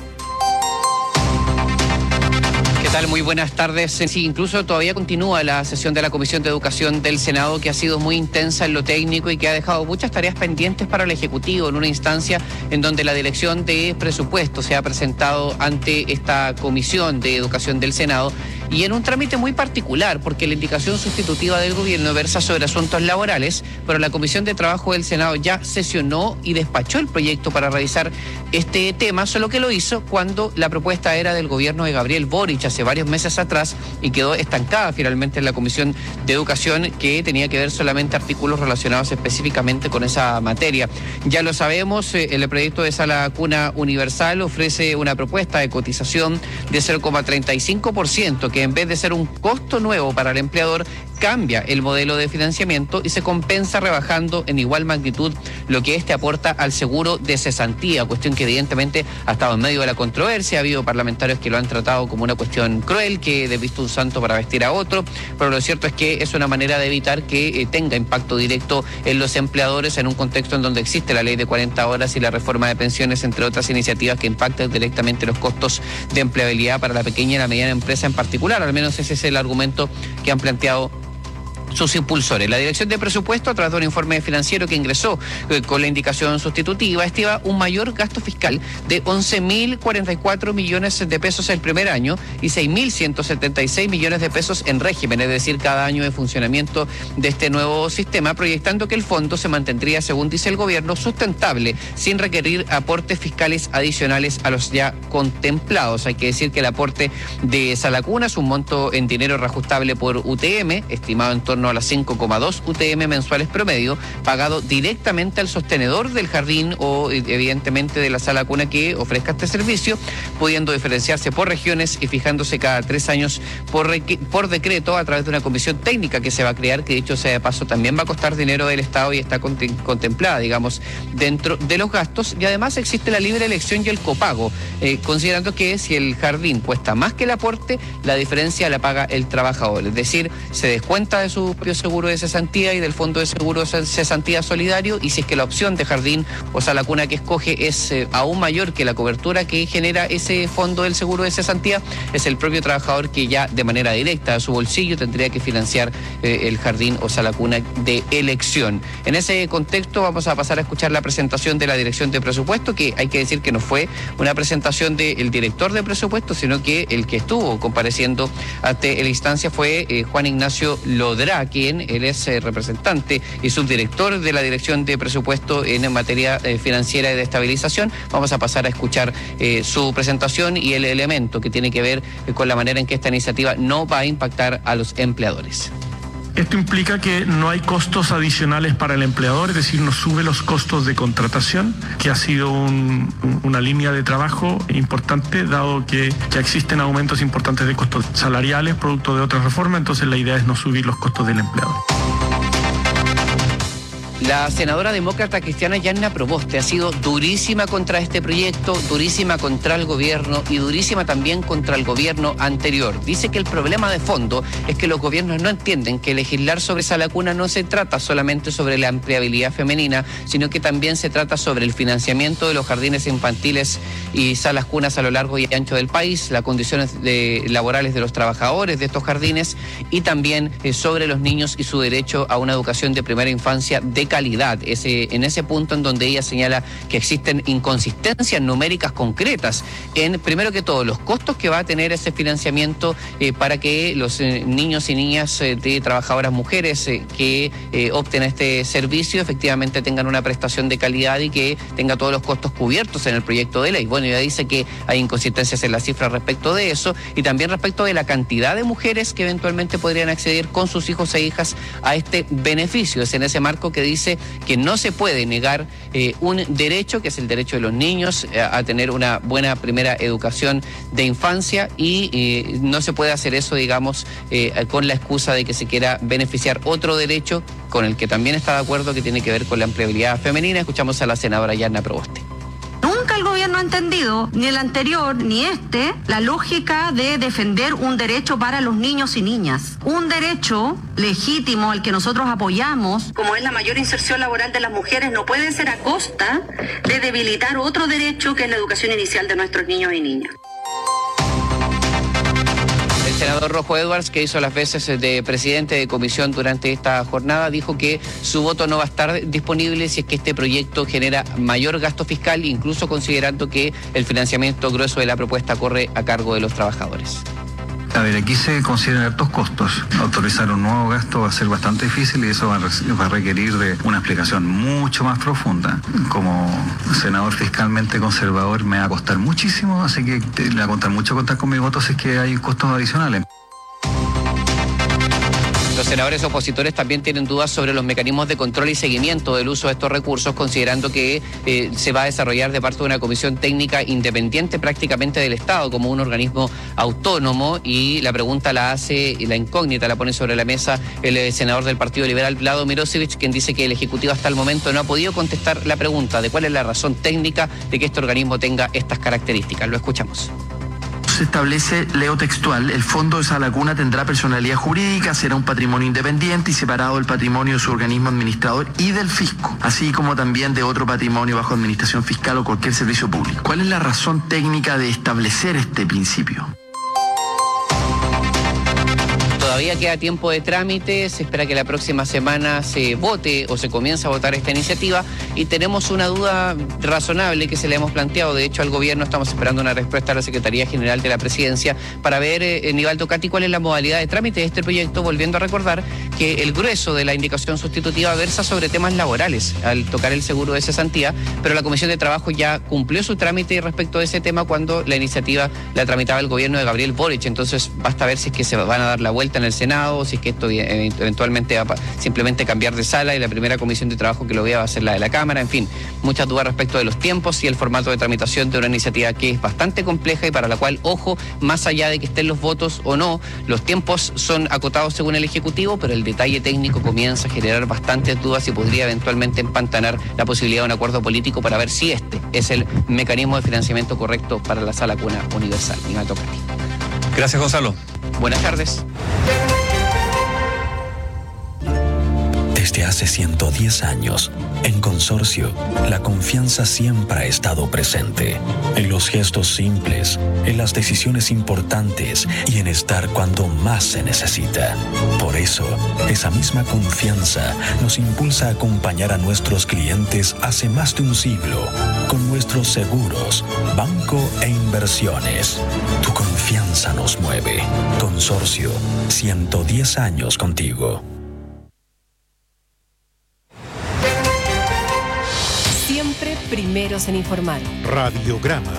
[SPEAKER 2] ¿Qué tal? Muy buenas tardes. Sí, incluso todavía continúa la sesión de la Comisión de Educación del Senado, que ha sido muy intensa en lo técnico y que ha dejado muchas tareas pendientes para el Ejecutivo en una instancia en donde la Dirección de Presupuesto se ha presentado ante esta Comisión de Educación del Senado y en un trámite muy particular, porque la indicación sustitutiva del gobierno versa sobre asuntos laborales, pero la Comisión de Trabajo del Senado ya sesionó y despachó el proyecto para revisar este tema, solo que lo hizo cuando la propuesta era del gobierno de Gabriel Boric hace varios meses atrás y quedó estancada finalmente en la Comisión de Educación, que tenía que ver solamente artículos relacionados específicamente con esa materia. Ya lo sabemos, el proyecto de Sala Cuna Universal ofrece una propuesta de cotización de cero coma treinta y cinco por ciento, que en vez de ser un costo nuevo para el empleador, cambia el modelo de financiamiento y se compensa rebajando en igual magnitud lo que éste aporta al seguro de cesantía, cuestión que evidentemente ha estado en medio de la controversia. Ha habido parlamentarios que lo han tratado como una cuestión cruel, que de visto un santo para vestir a otro, pero lo cierto es que es una manera de evitar que eh, tenga impacto directo en los empleadores en un contexto en donde existe la ley de cuarenta horas y la reforma de pensiones, entre otras iniciativas que impactan directamente los costos de empleabilidad para la pequeña y la mediana empresa en particular. Al menos ese es el argumento que han planteado sus impulsores. La Dirección de Presupuesto, a través de un informe financiero que ingresó eh, con la indicación sustitutiva, estima un mayor gasto fiscal de once mil cuarenta y cuatro millones de pesos el primer año y seis mil ciento setenta y seis millones de pesos en régimen, es decir, cada año de funcionamiento de este nuevo sistema, proyectando que el fondo se mantendría, según dice el gobierno, sustentable, sin requerir aportes fiscales adicionales a los ya contemplados. Hay que decir que el aporte de Sala Cuna es un monto en dinero reajustable por U T M, estimado en torno a las cinco coma dos U T M mensuales promedio, pagado directamente al sostenedor del jardín o evidentemente de la Sala Cuna que ofrezca este servicio, pudiendo diferenciarse por regiones y fijándose cada tres años por, por decreto a través de una comisión técnica que se va a crear, que dicho sea de paso también va a costar dinero del Estado y está contemplada, digamos, dentro de los gastos. Y además existe la libre elección y el copago, eh, considerando que si el jardín cuesta más que el aporte, la diferencia la paga el trabajador, es decir, se descuenta de su propio seguro de cesantía y del Fondo de Seguro de Cesantía Solidario, y si es que la opción de jardín o Sala Cuna que escoge es eh, aún mayor que la cobertura que genera ese fondo del seguro de cesantía, es el propio trabajador que ya de manera directa a su bolsillo tendría que financiar eh, el jardín o Sala Cuna de elección. En ese contexto vamos a pasar a escuchar la presentación de la Dirección de Presupuesto, que hay que decir que no fue una presentación del director de presupuesto, sino que el que estuvo compareciendo ante la instancia fue eh, Juan Ignacio Lodrá, quien él es eh, representante y subdirector de la Dirección de Presupuesto en materia eh, financiera y de estabilización. Vamos a pasar a escuchar eh, su presentación y el elemento que tiene que ver eh, con la manera en que esta iniciativa no va a impactar a los empleadores.
[SPEAKER 19] Esto implica que no hay costos adicionales para el empleador, es decir, no sube los costos de contratación, que ha sido un, una línea de trabajo importante, dado que ya existen aumentos importantes de costos salariales, producto de otras reformas, entonces la idea es no subir los costos del empleador.
[SPEAKER 2] La senadora demócrata cristiana Yanna Proboste ha sido durísima contra este proyecto, durísima contra el gobierno y durísima también contra el gobierno anterior. Dice que el problema de fondo es que los gobiernos no entienden que legislar sobre Sala Cuna no se trata solamente sobre la empleabilidad femenina, sino que también se trata sobre el financiamiento de los jardines infantiles y salas cunas a lo largo y ancho del país, las condiciones de, laborales de los trabajadores de estos jardines y también eh, sobre los niños y su derecho a una educación de primera infancia de calidad. Ese, en ese punto en donde ella señala que existen inconsistencias numéricas concretas en, primero que todo, los costos que va a tener ese financiamiento eh, para que los eh, niños y niñas eh, de trabajadoras mujeres eh, que eh, opten a este servicio efectivamente tengan una prestación de calidad y que tenga todos los costos cubiertos en el proyecto de ley. Bueno, ella dice que hay inconsistencias en las cifras respecto de eso y también respecto de la cantidad de mujeres que eventualmente podrían acceder con sus hijos e hijas a este beneficio. Es en ese marco que dice dice que no se puede negar eh, un derecho, que es el derecho de los niños eh, a tener una buena primera educación de infancia, y eh, no se puede hacer eso, digamos, eh, con la excusa de que se quiera beneficiar otro derecho con el que también está de acuerdo, que tiene que ver con la empleabilidad femenina. Escuchamos a la senadora Yarna Proboste.
[SPEAKER 5] Nunca el gobierno ha entendido, ni el anterior ni este, la lógica de defender un derecho para los niños y niñas. Un derecho legítimo al que nosotros apoyamos, como es la mayor inserción laboral de las mujeres, no puede ser a costa de debilitar otro derecho, que es la educación inicial de nuestros niños y niñas.
[SPEAKER 2] El senador Rojo Edwards, que hizo las veces de presidente de comisión durante esta jornada, dijo que su voto no va a estar disponible si es que este proyecto genera mayor gasto fiscal, incluso considerando que el financiamiento grueso de la propuesta corre a cargo de los trabajadores.
[SPEAKER 20] A ver, aquí se consideran altos costos. Autorizar un nuevo gasto va a ser bastante difícil y eso va a, va a requerir de una explicación mucho más profunda. Como senador fiscalmente conservador me va a costar muchísimo, así que le va a costar mucho contar con mi voto si es que hay costos adicionales.
[SPEAKER 2] Los senadores opositores también tienen dudas sobre los mecanismos de control y seguimiento del uso de estos recursos, considerando que eh, se va a desarrollar de parte de una comisión técnica independiente prácticamente del Estado, como un organismo autónomo, y la pregunta la hace, y la incógnita la pone sobre la mesa el eh, senador del Partido Liberal, Vlado Mirosevic, quien dice que el Ejecutivo hasta el momento no ha podido contestar la pregunta de cuál es la razón técnica de que este organismo tenga estas características. Lo escuchamos.
[SPEAKER 21] Se establece, leo textual, el fondo de esa laguna tendrá personalidad jurídica, será un patrimonio independiente y separado del patrimonio de su organismo administrador y del fisco, así como también de otro patrimonio bajo administración fiscal o cualquier servicio público. ¿Cuál es la razón técnica de establecer este principio?
[SPEAKER 2] Todavía queda tiempo de trámite, se espera que la próxima semana se vote o se comience a votar esta iniciativa, y tenemos una duda razonable que se le hemos planteado, de hecho al gobierno. Estamos esperando una respuesta a la Secretaría General de la Presidencia para ver, eh, Nivaldo Cati, cuál es la modalidad de trámite de este proyecto, volviendo a recordar que el grueso de la indicación sustitutiva versa sobre temas laborales al tocar el seguro de cesantía, pero la Comisión de Trabajo ya cumplió su trámite respecto de ese tema cuando la iniciativa la tramitaba el gobierno de Gabriel Boric. Entonces basta ver si es que se van a dar la vuelta en el Senado, si es que esto eventualmente va a simplemente cambiar de sala, y la primera comisión de trabajo que lo vea va a ser la de la Cámara. En fin, muchas dudas respecto de los tiempos y el formato de tramitación de una iniciativa que es bastante compleja y para la cual, ojo, más allá de que estén los votos o no, los tiempos son acotados según el Ejecutivo, pero el detalle técnico comienza a generar bastantes dudas y podría eventualmente empantanar la posibilidad de un acuerdo político para ver si este es el mecanismo de financiamiento correcto para la Sala Cuna Universal. Nivaldo Cati.
[SPEAKER 22] Gracias, Gonzalo.
[SPEAKER 2] Buenas tardes.
[SPEAKER 24] Desde hace ciento diez años, en Consorcio, la confianza siempre ha estado presente. En los gestos simples, en las decisiones importantes y en estar cuando más se necesita. Por eso, esa misma confianza nos impulsa a acompañar a nuestros clientes hace más de un siglo con nuestros seguros, banco e inversiones. Tu confianza nos mueve. Consorcio, ciento diez años contigo.
[SPEAKER 15] Siempre primeros en informar.
[SPEAKER 4] Radiograma.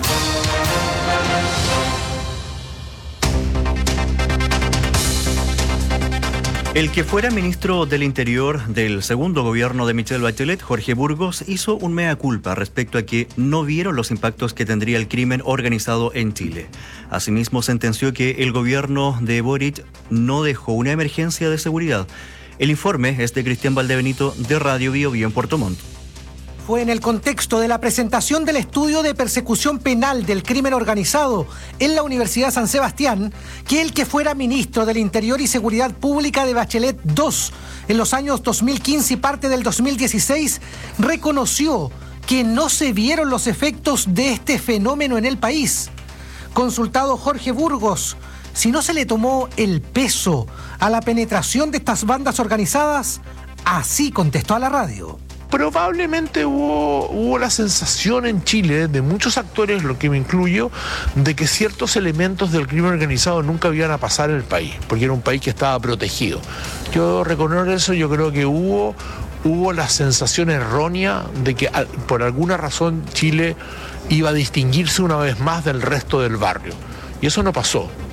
[SPEAKER 16] El que fuera ministro del Interior del segundo gobierno de Michelle Bachelet, Jorge Burgos, hizo un mea culpa respecto a que no vieron los impactos que tendría el crimen organizado en Chile. Asimismo, sentenció que el gobierno de Boric no dejó una emergencia de seguridad. El informe es de Cristian Valdebenito, de Radio Bio Bio en Puerto Montt.
[SPEAKER 23] Fue en el contexto de la presentación del estudio de persecución penal del crimen organizado en la Universidad San Sebastián que el que fuera ministro del Interior y Seguridad Pública de Bachelet dos en los años dos mil quince y parte del dos mil dieciséis reconoció que no se vieron los efectos de este fenómeno en el país. Consultado Jorge Burgos si no se le tomó el peso a la penetración de estas bandas organizadas, así contestó a la radio.
[SPEAKER 26] Probablemente hubo, hubo la sensación en Chile de muchos actores, lo que me incluyo, de que ciertos elementos del crimen organizado nunca iban a pasar en el país, porque era un país que estaba protegido. Yo reconozco eso, yo creo que hubo, hubo la sensación errónea de que por alguna razón Chile iba a distinguirse una vez más del resto del barrio. Y eso no pasó.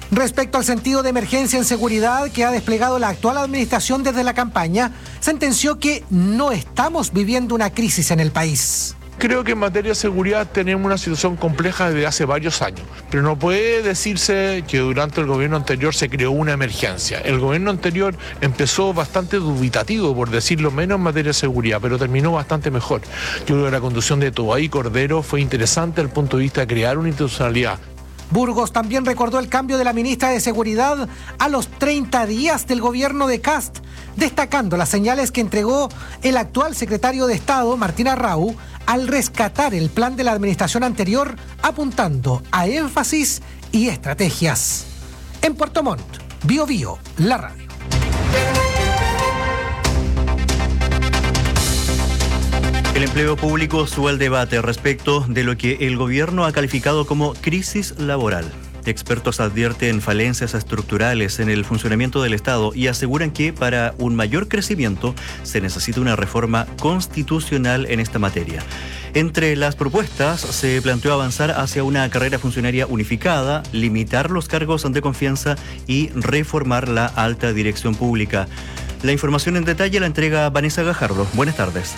[SPEAKER 23] Respecto al sentido de emergencia en seguridad que ha desplegado la actual administración desde la campaña, sentenció que no estamos viviendo una crisis en el país.
[SPEAKER 26] Creo que en materia de seguridad tenemos una situación compleja desde hace varios años, pero no puede decirse que durante el gobierno anterior se creó una emergencia. El gobierno anterior empezó bastante dubitativo, por decirlo menos, en materia de seguridad, pero terminó bastante mejor. Yo creo que la conducción de Toay Cordero fue interesante desde el punto de vista de crear una institucionalidad.
[SPEAKER 23] Burgos también recordó el cambio de la ministra de Seguridad a los treinta días del gobierno de Kast, destacando las señales que entregó el actual secretario de Estado, Martín Arrau, al rescatar el plan de la administración anterior, apuntando a énfasis y estrategias. En Puerto Montt, Bio Bio, la radio.
[SPEAKER 16] El empleo público sube al debate respecto de lo que el gobierno ha calificado como crisis laboral. Expertos advierten falencias estructurales en el funcionamiento del Estado y aseguran que para un mayor crecimiento se necesita una reforma constitucional en esta materia. Entre las propuestas se planteó avanzar hacia una carrera funcionaria unificada, limitar los cargos de confianza y reformar la alta dirección pública. La información en detalle la entrega Vanessa Gajardo. Buenas tardes.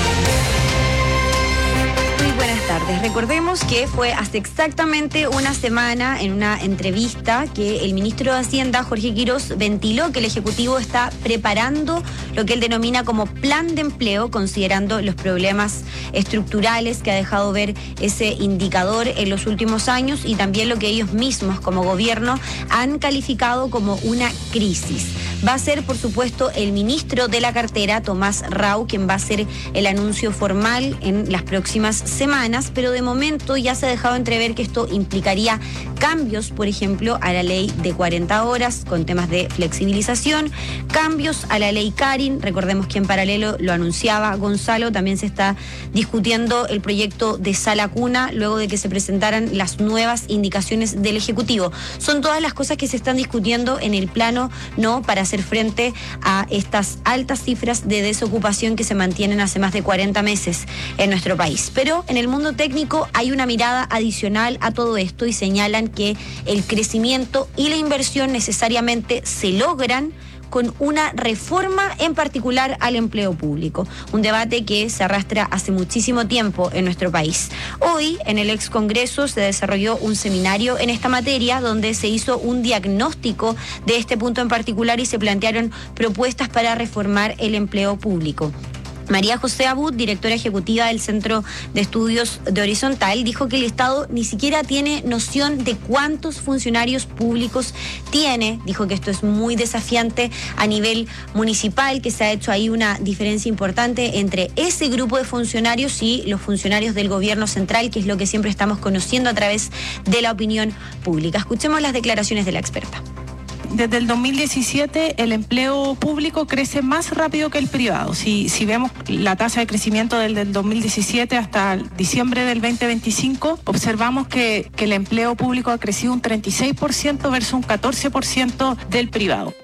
[SPEAKER 1] Recordemos que fue hace exactamente una semana en una entrevista que el ministro de Hacienda, Jorge Quirós, ventiló que el Ejecutivo está preparando lo que él denomina como plan de empleo, considerando los problemas estructurales que ha dejado ver ese indicador en los últimos años y también lo que ellos mismos como gobierno han calificado como una crisis. Va a ser, por supuesto, el ministro de la cartera, Tomás Rau, quien va a hacer el anuncio formal en las próximas semanas, pero de momento ya se ha dejado entrever que esto implicaría cambios, por ejemplo, a la ley de cuarenta horas con temas de flexibilización, cambios a la ley Karin, recordemos que en paralelo lo anunciaba Gonzalo, también se está discutiendo el proyecto de sala cuna luego de que se presentaran las nuevas indicaciones del Ejecutivo. Son todas las cosas que se están discutiendo en el plano, ¿no?, para hacer frente a estas altas cifras de desocupación que se mantienen hace más de cuarenta meses en nuestro país. Pero en el mundo técnico hay una mirada adicional a todo esto y señalan que el crecimiento y la inversión necesariamente se logran con una reforma en particular al empleo público, un debate que se arrastra hace muchísimo tiempo en nuestro país. Hoy, en el ex Congreso, se desarrolló un seminario en esta materia donde se hizo un diagnóstico de este punto en particular y se plantearon propuestas para reformar el empleo público. María José Abud, directora ejecutiva del Centro de Estudios de Horizontal, dijo que el Estado ni siquiera tiene noción de cuántos funcionarios públicos tiene. Dijo que esto es muy desafiante a nivel municipal, que se ha hecho ahí una diferencia importante entre ese grupo de funcionarios y los funcionarios del gobierno central, que es lo que siempre estamos conociendo a través de la opinión pública. Escuchemos las declaraciones de la experta.
[SPEAKER 6] Desde el dos mil diecisiete el empleo público crece más rápido que el privado. Si, si vemos la tasa de crecimiento del, del dos mil diecisiete hasta diciembre del veinte veinticinco, observamos que, que el empleo público ha crecido un treinta y seis por ciento versus un catorce por ciento del privado.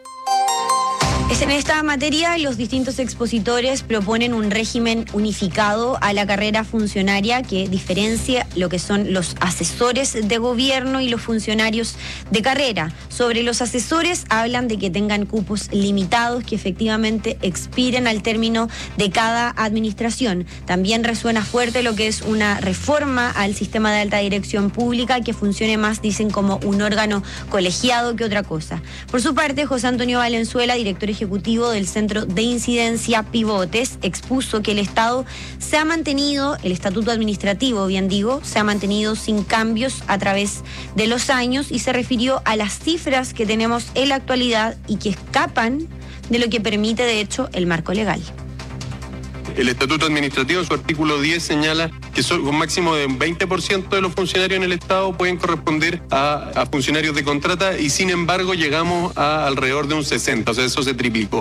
[SPEAKER 1] En esta materia, los distintos expositores proponen un régimen unificado a la carrera funcionaria que diferencia lo que son los asesores de gobierno y los funcionarios de carrera. Sobre los asesores, hablan de que tengan cupos limitados que efectivamente expiren al término de cada administración. También resuena fuerte lo que es una reforma al sistema de alta dirección pública que funcione más, dicen, como un órgano colegiado que otra cosa. Por su parte, José Antonio Valenzuela, director ejecutivo del Centro de Incidencia Pivotes, expuso que el Estado se ha mantenido, el estatuto administrativo, bien digo, se ha mantenido sin cambios a través de los años y se refirió a las cifras que tenemos en la actualidad y que escapan de lo que permite, de hecho, el marco legal.
[SPEAKER 9] El Estatuto Administrativo, en su artículo diez, señala que son, un máximo de un veinte por ciento de los funcionarios en el Estado pueden corresponder a, a funcionarios de contrata y, sin embargo, llegamos a alrededor de un sesenta, o sea, eso se triplicó.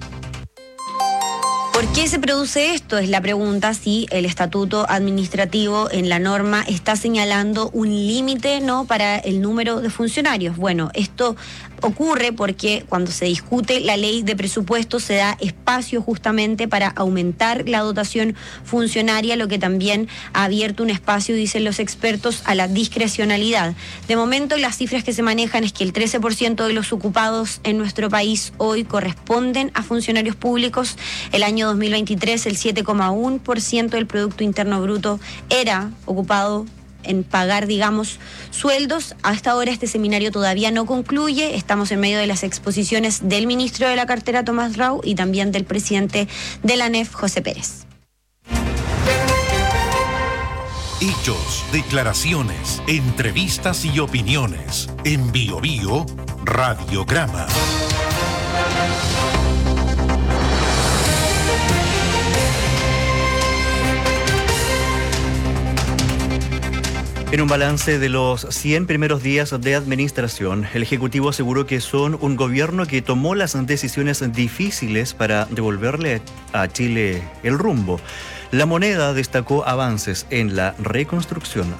[SPEAKER 1] ¿Por qué se produce esto? Es la pregunta, si el estatuto administrativo en la norma está señalando un límite, ¿no?, para el número de funcionarios. Bueno, esto ocurre porque cuando se discute la ley de presupuesto se da espacio justamente para aumentar la dotación funcionaria, lo que también ha abierto un espacio, dicen los expertos, a la discrecionalidad. De momento, las cifras que se manejan es que el trece por ciento de los ocupados en nuestro país hoy corresponden a funcionarios públicos. El año dos mil veintitrés, el siete coma uno por ciento del Producto Interno Bruto era ocupado en pagar, digamos, sueldos. Hasta ahora este seminario todavía no concluye. Estamos en medio de las exposiciones del ministro de la cartera, Tomás Rau, y también del presidente de la A N E F, José Pérez.
[SPEAKER 4] Hechos, declaraciones, entrevistas y opiniones. En Bio Bio, Radiograma.
[SPEAKER 16] En un balance de los cien primeros días de administración, el Ejecutivo aseguró que son un gobierno que tomó las decisiones difíciles para devolverle a Chile el rumbo. La Moneda destacó avances en la reconstrucción